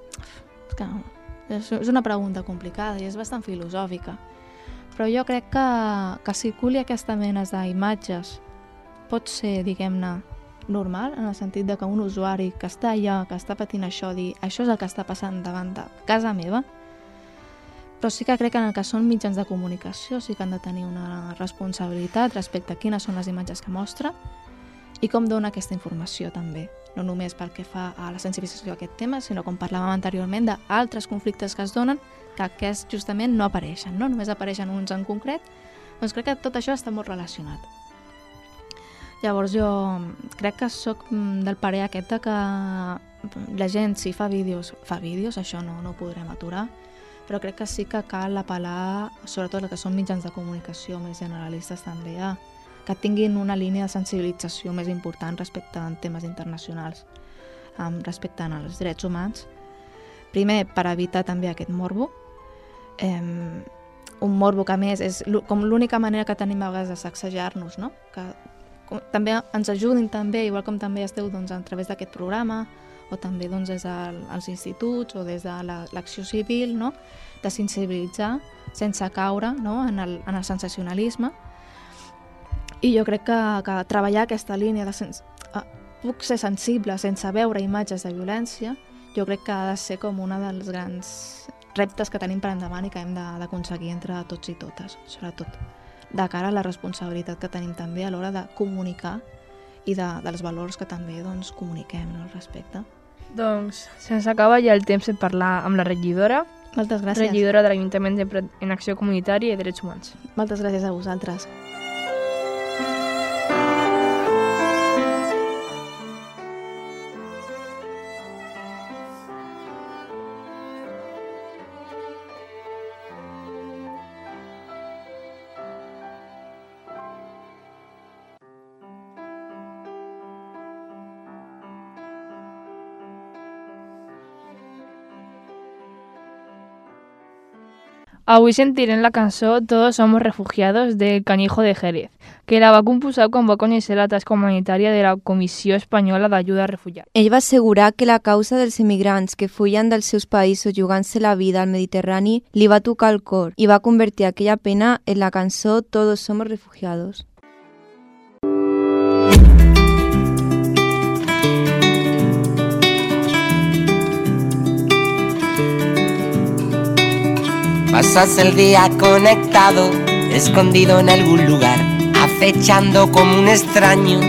És una pregunta complicada i és bastant filosòfica, però jo crec que, que circuli aquesta mena d'imatges pot ser, diguem-ne, normal, en el sentit de que un usuari que està allà, que està patint això, dir això és el que està passant davant de casa meva, però sí que crec que en el que són mitjans de comunicació sí que han de tenir una responsabilitat respecte a quines són les imatges que mostra i com dona aquesta informació també, no només pel que fa a la sensibilització d'aquest tema, sinó com parlàvem anteriorment d'altres conflictes que es donen que aquests justament no apareixen, no? Només apareixen uns en concret, doncs crec que tot això està molt relacionat. Llavors jo crec que sóc del parer aquest que la gent si fa vídeos, fa vídeos, això no, no ho podrem aturar, però crec que sí que cal apel·lar, sobretot el que són mitjans de comunicació més generalistes també, a que tinguin una línia de sensibilització més important respecte a temes internacionals, respecte als drets humans. Primer, per evitar també aquest morbo, eh, un morbo que a més és com l'única manera que tenim a vegades de sacsejar-nos, no? Que també ens ajudin també, igual com també esteu doncs, a través d'aquest programa o també doncs, des dels instituts o des de l'acció civil, no? De sensibilitzar sense caure, no? en, el, en el sensacionalisme. I jo crec que, que treballar aquesta línia de sens... puc ser sensible sense veure imatges de violència, jo crec que ha de ser com una dels grans reptes que tenim per endavant i que hem d'aconseguir entre tots i totes, sobretot de cara a la responsabilitat que tenim també a l'hora de comunicar i de, dels valors que també doncs, comuniquem, no, al respecte. Doncs se'ns acaba ja el temps de parlar amb la regidora. Moltes gràcies. Regidora de l'Ajuntament de Prat en Acció Comunitària i Drets Humans. Moltes gràcies a vosaltres. Avui sentirem la cançó Todos somos refugiados del Canijo de Jerez, que la va composar quan va conèixer la tasca humanitària de la Comissió Espanyola d'Ajuda a Refugiats. Ell va assegurar que la causa dels emigrants que fugen dels seus països jugant-se la vida al Mediterrani li va tocar el cor i va convertir aquella pena en la cançó Todos somos refugiados. Pasas el día conectado, escondido en algún lugar, acechando como un extraño,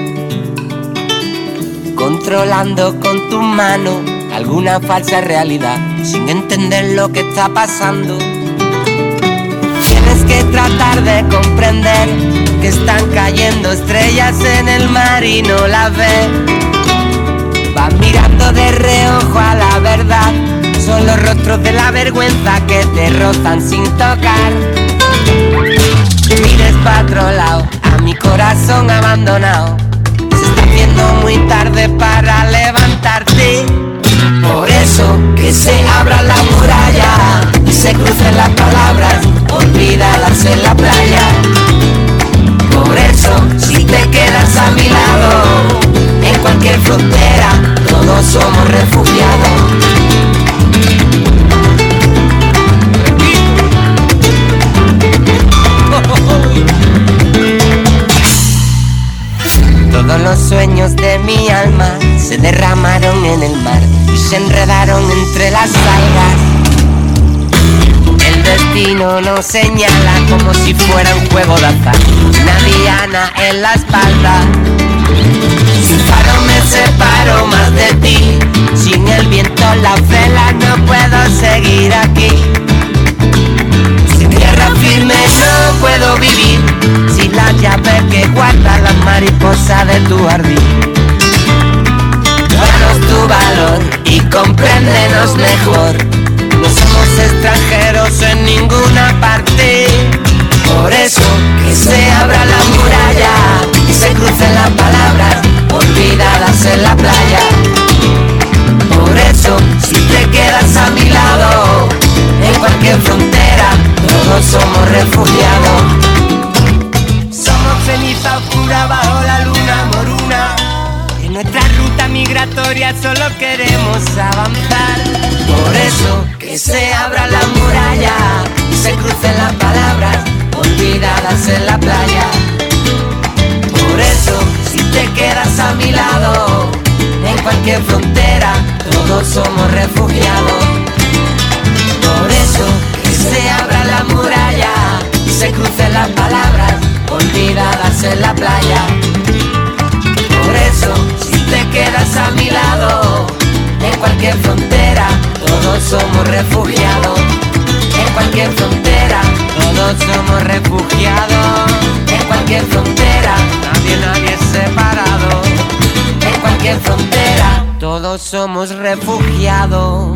controlando con tu mano alguna falsa realidad, sin entender lo que está pasando. Tienes que tratar de comprender que están cayendo estrellas en el mar y no las ves. Vas mirando de reojo a la verdad, son los rostros de la vergüenza que te rozan sin tocar. Mires pa' otro lado, a mi corazón abandonado. Se está haciendo muy tarde para levantarte. Por eso que se abra la muralla y se crucen las palabras olvidadas en la playa. Por eso si te quedas a mi lado, en cualquier frontera todos somos refugiados. Todos los sueños de mi alma se derramaron en el mar y se enredaron entre las algas. El destino nos señala como si fuera un juego de azar, una diana en la espalda. Sin faro me separo más de ti, sin el viento en la vela no puedo seguir aquí. Sin tierra firme no puedo vivir, sin la llave que guarda las mariposas de tu jardín. Danos tu valor y compréndenos mejor, no somos extranjeros en ninguna parte. Por eso que se abra la muralla y se crucen las palabras olvidadas en la playa. nuestra ruta migratoria solo queremos avanzar. Por eso que se abra la muralla y se crucen las palabras olvidadas en la playa. Por eso si te quedas a mi lado, en cualquier frontera todos somos refugiados. Por eso que se abra la muralla y se crucen las palabras olvidadas en la playa. Por eso si te quedas a mi lado, en cualquier frontera todos somos refugiados. En cualquier frontera todos somos refugiados. En cualquier frontera nadie, nadie es separado. En cualquier frontera todos somos refugiados.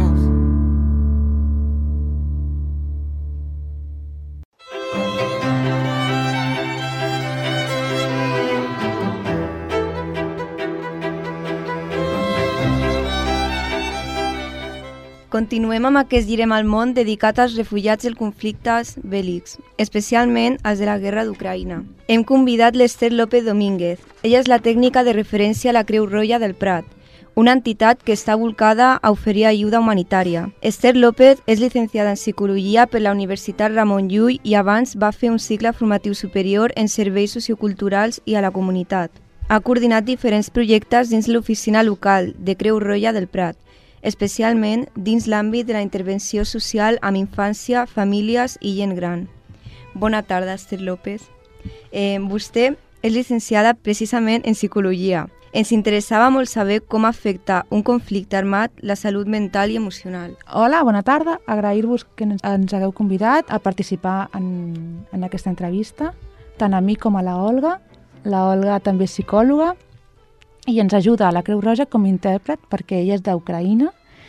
Continuem amb aquest Girem al món dedicat als refugiats dels conflictes bèl·lics, especialment als de la guerra d'Ucraïna. Hem convidat l'Ester López Domínguez. Ella és la tècnica de referència a la Creu Roja del Prat, una entitat que està volcada a oferir ajuda humanitària. Ester López és llicenciada en Psicologia per la Universitat Ramon Llull i abans va fer un cicle formatiu superior en serveis socioculturals i a la comunitat. Ha coordinat diferents projectes dins l'oficina local de Creu Roja del Prat, especialment dins l'àmbit de la intervenció social amb infància, famílies i gent gran. Bona tarda, Ester López. Eh, vostè és llicenciada precisament en Psicologia. Ens interessava molt saber com afecta un conflicte armat la salut mental i emocional. Hola, bona tarda. Agrair-vos que ens hagueu convidat a participar en, en aquesta entrevista, tant a mi com a la Olga. La Olga també és psicòloga i ens ajuda a la Creu Roja com a intèrpret perquè ella és d'Ucraïna,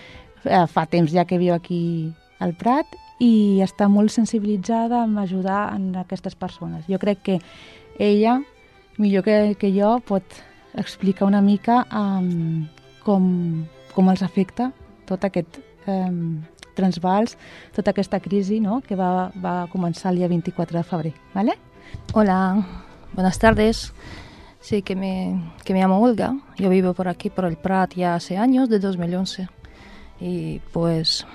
fa temps ja que viu aquí al Prat i està molt sensibilitzada en ajudar en aquestes persones. Jo crec que ella, millor que, que jo, pot explicar una mica um, com, com els afecta tot aquest um, transvals, tota aquesta crisi, ¿no?, que va, va començar el dia veinticuatro de febrer. ¿Vale? Hola, buenas tardes. Sí, que me, que me llamo Olga. Yo vivo por aquí, por el Prat, ya hace años, de dos mil once. Y pues,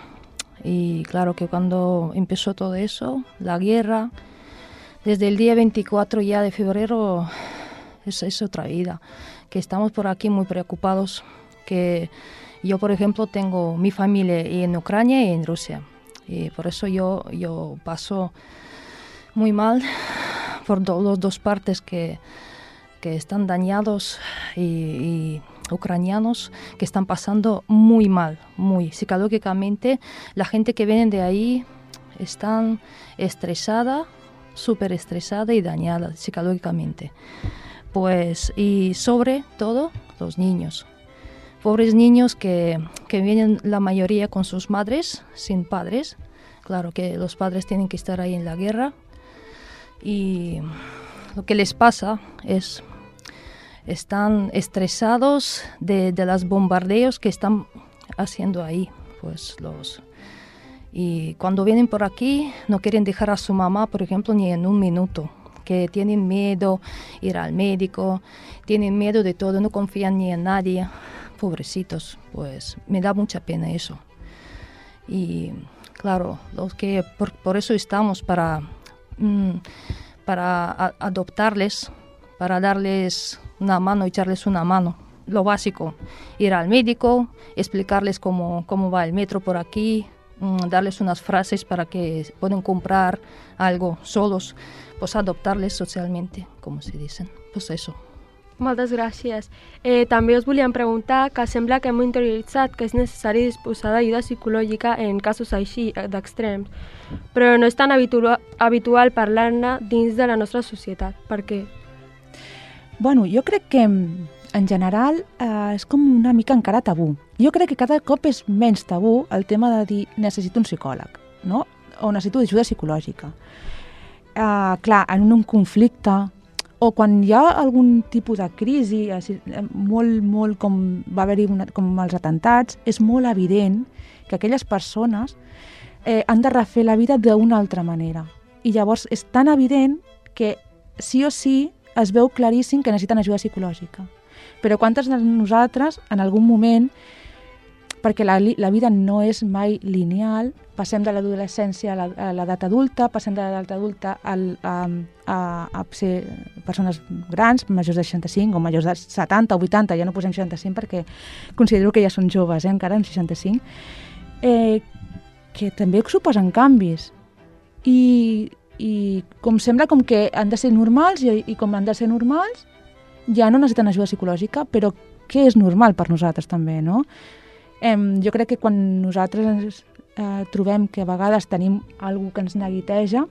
y claro que cuando empezó todo eso, la guerra, desde el día veinticuatro ya de febrero, es, es otra vida. Que estamos por aquí muy preocupados. Que yo, por ejemplo, tengo mi familia en Ucrania y en Rusia. Y por eso yo, yo paso muy mal por do, las dos partes que... que están dañados y, y ucranianos que están pasando muy mal, muy psicológicamente. La gente que viene de ahí están estresada, súper estresada y dañada psicológicamente. Pues, y sobre todo los niños. Pobres niños que, que vienen la mayoría con sus madres, sin padres. Claro que los padres tienen que estar ahí en la guerra. Y lo que les pasa es, están estresados de, de los bombardeos que están haciendo ahí, pues los... Y cuando vienen por aquí no quieren dejar a su mamá, por ejemplo, ni en un minuto, que tienen miedo ir al médico, tienen miedo de todo, no confían ni en nadie, pobrecitos, pues me da mucha pena eso. Y claro, los que por, por eso estamos para... Mmm, para a, adoptarles, para darles una mano, echarles una mano. Lo básico, ir al médico, explicarles cómo, cómo va el metro por aquí, mmm, darles unas frases para que puedan comprar algo solos, pues adoptarles socialmente, como se dicen. Pues eso. Moltes gràcies. Eh, també us volíem preguntar que sembla que hem interioritzat que és necessari disposar d'ajuda psicològica en casos així d'extrems, però no és tan habitua habitual parlar-ne dins de la nostra societat. Per què? Bueno, jo crec que en general eh, és com una mica encara tabú. Jo crec que cada cop és menys tabú el tema de dir necessito un psicòleg, no? O necessito ajuda psicològica. Eh, clar, en un conflicte o quan hi ha algun tipus de crisi, molt, molt com va haver-hi com els atentats, és molt evident que aquelles persones eh, han de refer la vida d'una altra manera. I llavors és tan evident que sí o sí es veu claríssim que necessiten ajuda psicològica. Però quantes de nosaltres, en algun moment, perquè la, la vida no és mai lineal, passem de l'adolescència a l'edat adulta, passem de l'edat adulta a, a, a, a ser persones grans, majors de seixanta-cinc o majors de setanta o vuitanta, ja no posem seixanta-cinc perquè considero que ja són joves, eh, encara amb seixanta-cinc, eh, que també suposen canvis. I, i com sembla com que han de ser normals i, i com han de ser normals ja no necessiten ajuda psicològica, però què és normal per nosaltres també, no? Eh, jo crec que quan nosaltres ens eh, trobem que a vegades tenim alguna que ens neguiteja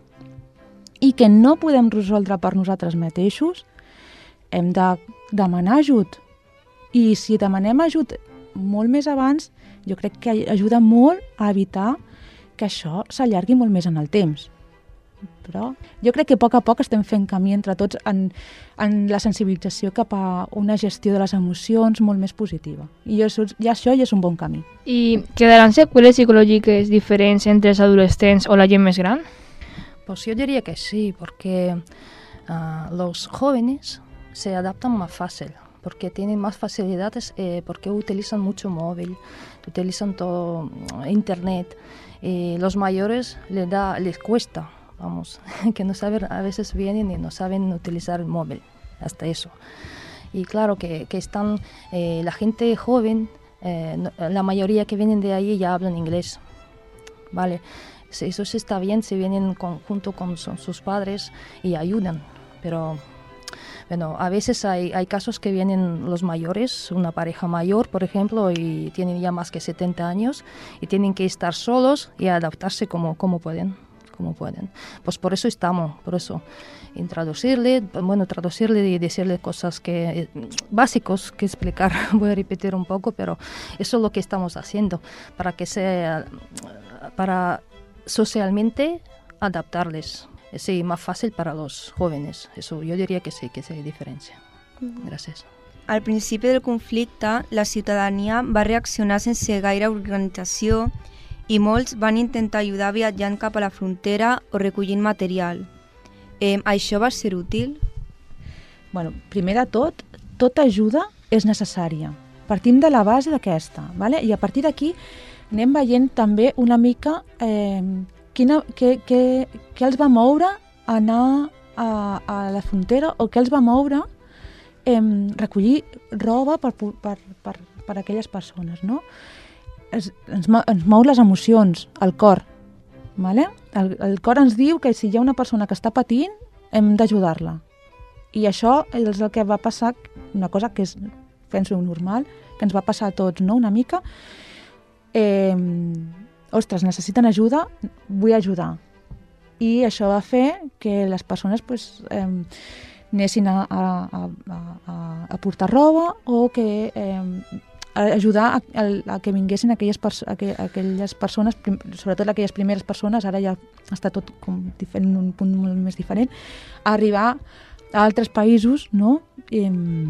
i que no podem resoldre per nosaltres mateixos, hem de demanar ajut. I si demanem ajut molt més abans, jo crec que ajuda molt a evitar que això s'allargui molt més en el temps. Però jo crec que a poc a poc estem fent camí entre tots en, en la sensibilització cap a una gestió de les emocions molt més positiva. I això, ja això ja és un bon camí. I quedaran seqüeles psicològiques diferents entre els adolescents o la gent més gran? Pues yo diría que sí, porque uh, los jóvenes se adaptan más fácil, porque tienen más facilidades, eh, porque utilizan mucho móvil, utilizan todo internet. Eh, los mayores les da, les cuesta. Vamos, que no saben, a veces vienen y no saben utilizar el móvil, hasta eso. Y claro que, que están, eh, la gente joven, eh, la mayoría que vienen de ahí ya hablan inglés, ¿vale? Eso sí está bien si vienen con, junto con son, sus padres y ayudan, pero bueno, a veces hay, hay casos que vienen los mayores, una pareja mayor, por ejemplo, y tienen ya más que setenta años y tienen que estar solos y adaptarse como, como pueden. como pueden. Pues por eso estamos, por eso, en traducirle, bueno, traducirle y decirle cosas que básicos que explicar, voy a repetir un poco, pero eso es lo que estamos haciendo, para que sea, para socialmente adaptarles, sí, más fácil para los jóvenes, eso yo diría que sí, que sí hay diferencia. Gràcies. Al principi del conflicte, la ciutadania va reaccionar sense gaire organització i molts van intentar ajudar viatjant cap a la frontera o recollint material. Eh, això va ser útil? Bueno, primer de tot, tota ajuda és necessària. Partim de la base d'aquesta, ¿vale? I a partir d'aquí anem veient també una mica eh, quina, què, què, què els va moure anar a, a la frontera o què els va moure eh, recollir roba per, per, per, per a aquelles persones, no? Es, ens, ens mou les emocions, el cor. Vale? El, el cor ens diu que si hi ha una persona que està patint, hem d'ajudar-la. I això és el que va passar, una cosa que és, penso, normal, que ens va passar a tots, no?, una mica. Eh, ostres, necessiten ajuda, vull ajudar. I això va fer que les persones pues, eh, anessin a, a, a, a, a portar roba o que... Eh, ajudar a, a, a que vinguessin aquelles, perso a que, aquelles persones, sobretot aquelles primeres persones, ara ja està tot com en un punt molt més diferent, a arribar a altres països, no?, I,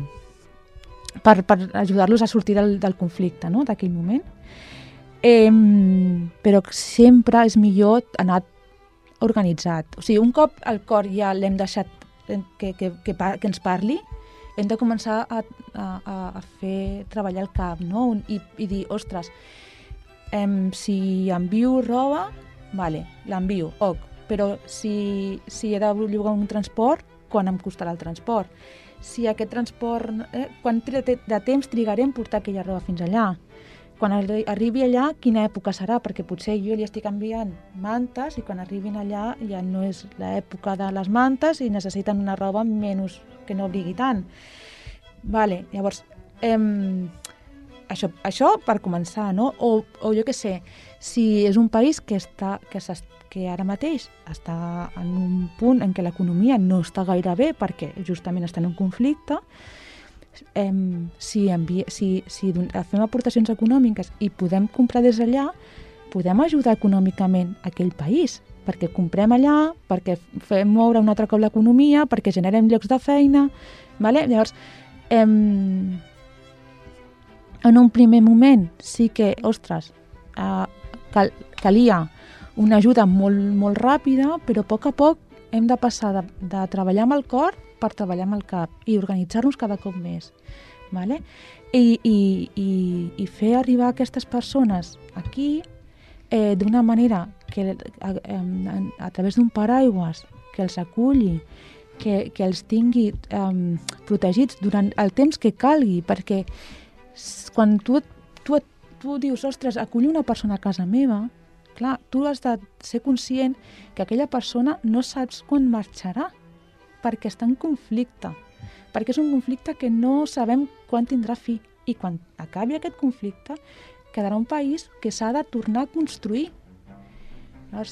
per, per ajudar-los a sortir del, del conflicte, no?, d'aquell moment. Eh, però sempre és millor anar organitzat. O sigui, un cop el cor ja l'hem deixat que, que, que, que ens parli, hem de començar a, a, a fer treballar el cap, no? I, i dir, ostres, em, si envio roba, vale, l'envio, ok, però si, si he de llogar un transport, quan em costarà el transport? Si aquest transport, eh, quant de temps trigaré en portar aquella roba fins allà? Quan arribi allà, quina època serà? Perquè potser jo li estic enviant mantes i quan arribin allà ja no és l'època de les mantes i necessiten una roba menys que no abrigui tant. Vale, llavors, eh, això, això per començar, no? O, o jo què sé, si és un país que, està, que, que ara mateix està en un punt en què l'economia no està gaire bé perquè justament està en un conflicte, eh, si, envi si, si fem aportacions econòmiques i podem comprar des d'allà, podem ajudar econòmicament aquell país, perquè comprem allà, perquè fem moure un altre cop l'economia, perquè generem llocs de feina, vale? Llavors, eh, en un primer moment sí que, ostres, eh, cal, calia una ajuda molt, molt ràpida, però a poc a poc hem de passar de, de treballar amb el cor per treballar amb el cap i organitzar-nos cada cop més. Vale? I, i, i, i fer arribar aquestes persones aquí eh, d'una manera que a, a, a través d'un paraigües que els aculli, que, que els tingui um, protegits durant el temps que calgui, perquè quan tu, tu, tu dius, ostres, acollir una persona a casa meva, clar, tu has de ser conscient que aquella persona no saps quan marxarà, perquè està en conflicte, perquè és un conflicte que no sabem quan tindrà fi, i quan acabi aquest conflicte quedarà un país que s'ha de tornar a construir. Llavors,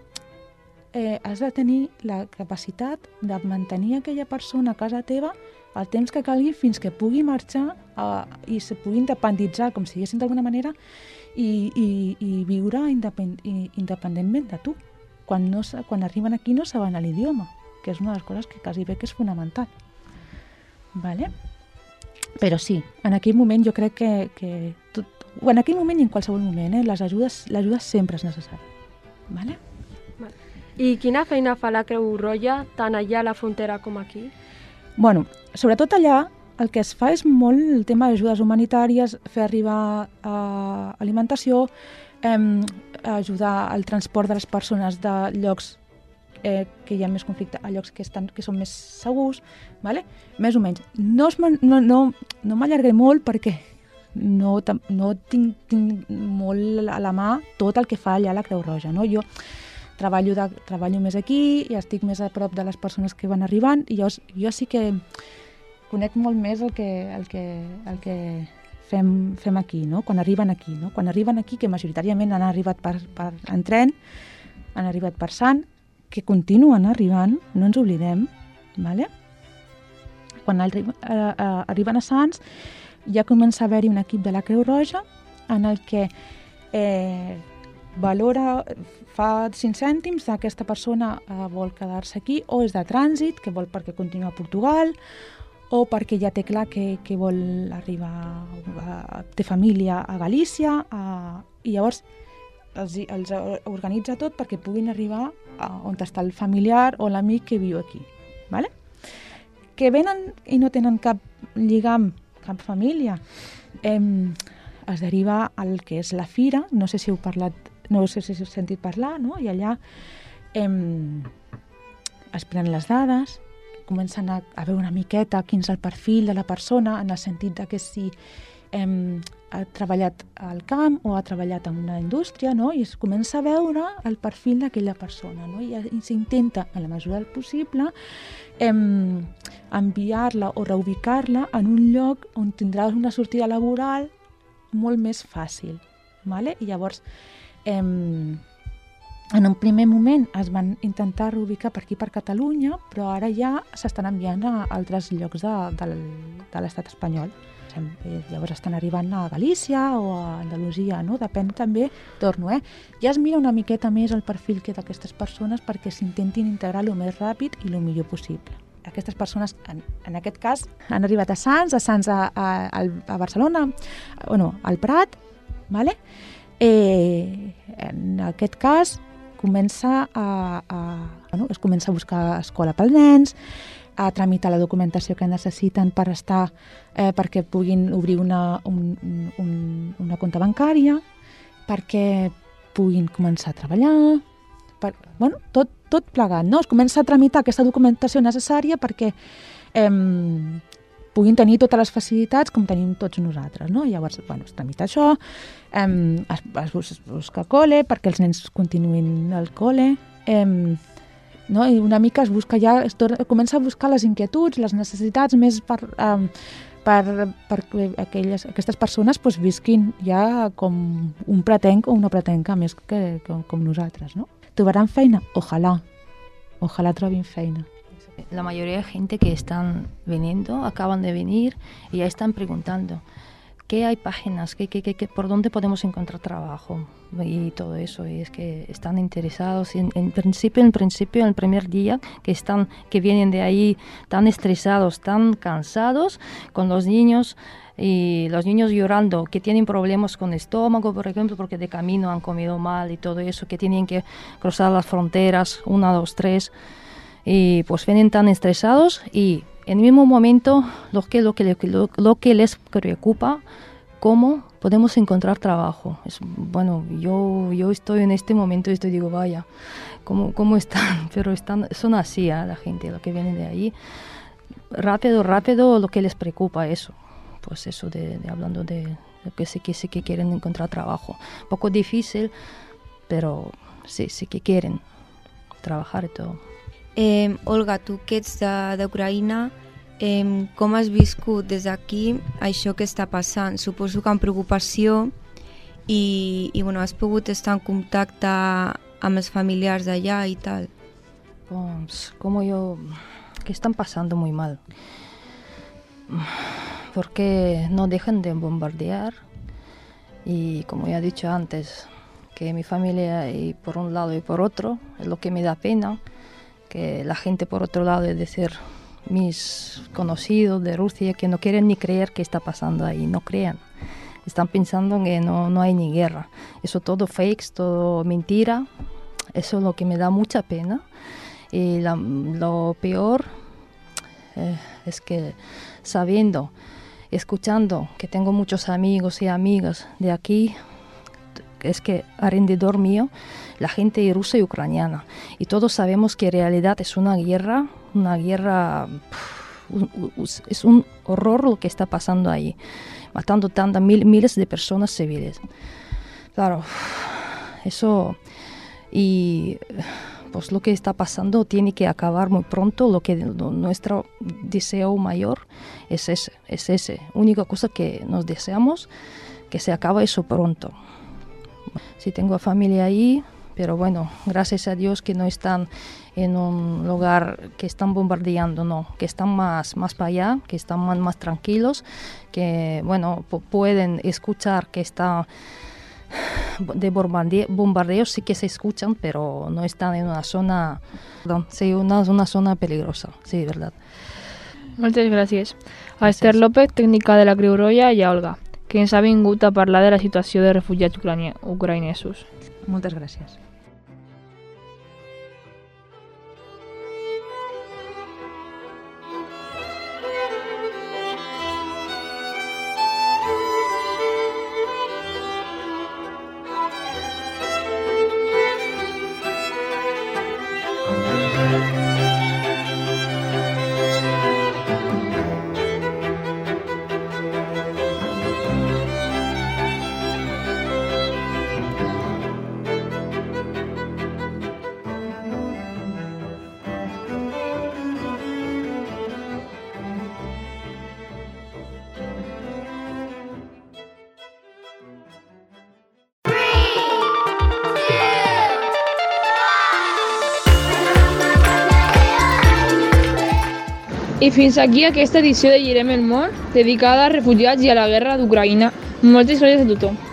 eh, has de tenir la capacitat de mantenir aquella persona a casa teva el temps que calgui fins que pugui marxar eh, i se pugui independitzar, com si diguéssim d'alguna manera, i, i, i viure independ, i, independentment de tu. Quan, no, quan arriben aquí no saben l'idioma, que és una de les coses que quasi bé que és fonamental. Vale? Però sí, en aquell moment jo crec que, que tot, en aquell moment i en qualsevol moment, eh, les ajudes, l'ajuda sempre és necessària. Vale? I quina feina fa la Creu Roja, tant allà a la frontera com aquí? Bueno, sobretot allà el que es fa és molt el tema d'ajudes humanitàries, fer arribar eh, alimentació, eh, ajudar al transport de les persones de llocs eh, que hi ha més conflicte a llocs que, estan, que són més segurs, vale? Més o menys. No, es, no, no, no m'allargaré molt perquè no, no tinc, tinc molt a la mà tot el que fa allà la Creu Roja. No? Jo treballo, de, treballo més aquí i estic més a prop de les persones que van arribant i jo, jo sí que conec molt més el que, el que, el que fem, fem aquí, no? Quan arriben aquí. No? Quan arriben aquí, que majoritàriament han arribat per, per, en tren, han arribat per Sant, que continuen arribant, no ens oblidem, vale? Quan arri- eh, eh, arriben a Sants ja comença a haver-hi un equip de la Creu Roja en el que eh, valora, fa cinc cèntims d'aquesta persona eh, vol quedar-se aquí o és de trànsit, que vol perquè continua a Portugal o perquè ja té clar que, que vol arribar, a, té família a Galícia a, i llavors els, els organitza tot perquè puguin arribar a on està el familiar o l'amic que viu aquí. Vale? Que venen i no tenen cap lligam, cap família, eh, es deriva al que és la fira, no sé si heu parlat, no sé si heu sentit parlar, no? I allà eh, es prenen les dades, comencen a, a veure una miqueta quin és el perfil de la persona, en el sentit de que si eh, ha treballat al camp o ha treballat en una indústria, no? I es comença a veure el perfil d'aquella persona, no? I, i s'intenta, en la mesura del possible, eh, enviar-la o reubicar-la en un lloc on tindrà una sortida laboral molt més fàcil. Vale? I llavors, eh, en un primer moment es van intentar reubicar per aquí per Catalunya, però ara ja s'estan enviant a altres llocs de, de, de l'estat espanyol. Llavors estan arribant a Galícia o a Andalusia, no? Depèn també, torno, eh? Ja es mira una miqueta més el perfil que d'aquestes persones perquè s'intentin integrar el més ràpid i el millor possible. Aquestes persones, en, en aquest cas, han arribat a Sants, a Sants a, a, a Barcelona, o no, al Prat, vale? Eh, en aquest cas comença a, a, bueno, es comença a buscar escola pels nens, a tramitar la documentació que necessiten per estar, eh, perquè puguin obrir una, un, un, una compte bancària, perquè puguin començar a treballar, per, bueno, tot, tot plegat, no? Es comença a tramitar aquesta documentació necessària perquè eh, puguin tenir totes les facilitats com tenim tots nosaltres, no? Llavors, bueno, es tramita això, eh, es, es busca col·le perquè els nens continuïn al col·le, eh, no? I una mica es busca ja, es torna, comença a buscar les inquietuds, les necessitats més per, um, per, per aquelles, aquestes persones pues, visquin ja com un pretenc o una pretenca més que com, com nosaltres, no? ¿Trobarán feina? Ojalá, ojalá trobin feina. La mayoría de gente que están viniendo, acaban de venir y ya están preguntando ¿qué hay páginas? ¿Qué, qué, qué, ¿Por dónde podemos encontrar trabajo? Y todo eso, y es que están interesados. En, en principio, en principio, en el primer día, que están, que vienen de ahí tan estresados, tan cansados, con los niños, y los niños llorando, que tienen problemas con el estómago, por ejemplo, porque de camino han comido mal y todo eso, que tienen que cruzar las fronteras, una, dos, tres. y pues vienen tan estresados y en el mismo momento lo que, lo que, lo, lo que les preocupa, cómo podemos encontrar trabajo. Es, bueno, yo, yo estoy en este momento y estoy digo, vaya, ¿cómo, cómo están? Pero están, son así, ¿eh? La gente, lo que viene de ahí. Rápido, rápido, lo que les preocupa eso. Pues eso, de, de hablando de, de que sí, que sí que quieren encontrar trabajo. Un poco difícil, pero sí, sí que quieren trabajar y todo. Eh, Olga, tu que ets d'Ucraïna, eh, com has viscut des d'aquí això que està passant? Suposo que amb preocupació i, i bueno, has pogut estar en contacte amb els familiars d'allà i tal. Pues como yo, que están pasando muy mal, porque no dejan de bombardear y como ya he dicho antes, que mi familia y por un lado y por otro, es lo que me da pena, que la gente por otro lado, es decir, mis conocidos de Rusia, que no quieren ni creer qué está pasando ahí, no crean. Están pensando que no, no hay ni guerra. Eso todo fakes, todo mentira. Eso es lo que me da mucha pena. Y la, lo peor eh, es que sabiendo, escuchando que tengo muchos amigos y amigas de aquí, es que alrededor mío la gente rusa y ucraniana, y todos sabemos que en realidad es una guerra, una guerra, es un horror lo que está pasando ahí, matando tantas mil, miles de personas civiles. Claro, eso, y pues lo que está pasando tiene que acabar muy pronto. Lo que nuestro deseo mayor es ese, es ese, única cosa que nos deseamos, que se acabe eso pronto. Sí, tengo familia ahí, pero bueno, gracias a Dios que no están en un lugar que están bombardeando, no, que están más, más para allá, que están más, más tranquilos, que bueno, pueden escuchar que está de bombardeo, bombardeos, sí que se escuchan, pero no están en una zona, perdón, sí, una, una zona peligrosa, sí, verdad. Moltes gràcies. A Esther López, tècnica de la Creu Roja, i a Olga, que ens ha vingut a parlar de la situació de refugiats ucraïnesos. Moltes gràcies. I fins aquí aquesta edició de Girem el món, dedicada a refugiats i a la guerra d'Ucraïna. Moltes gràcies a tothom.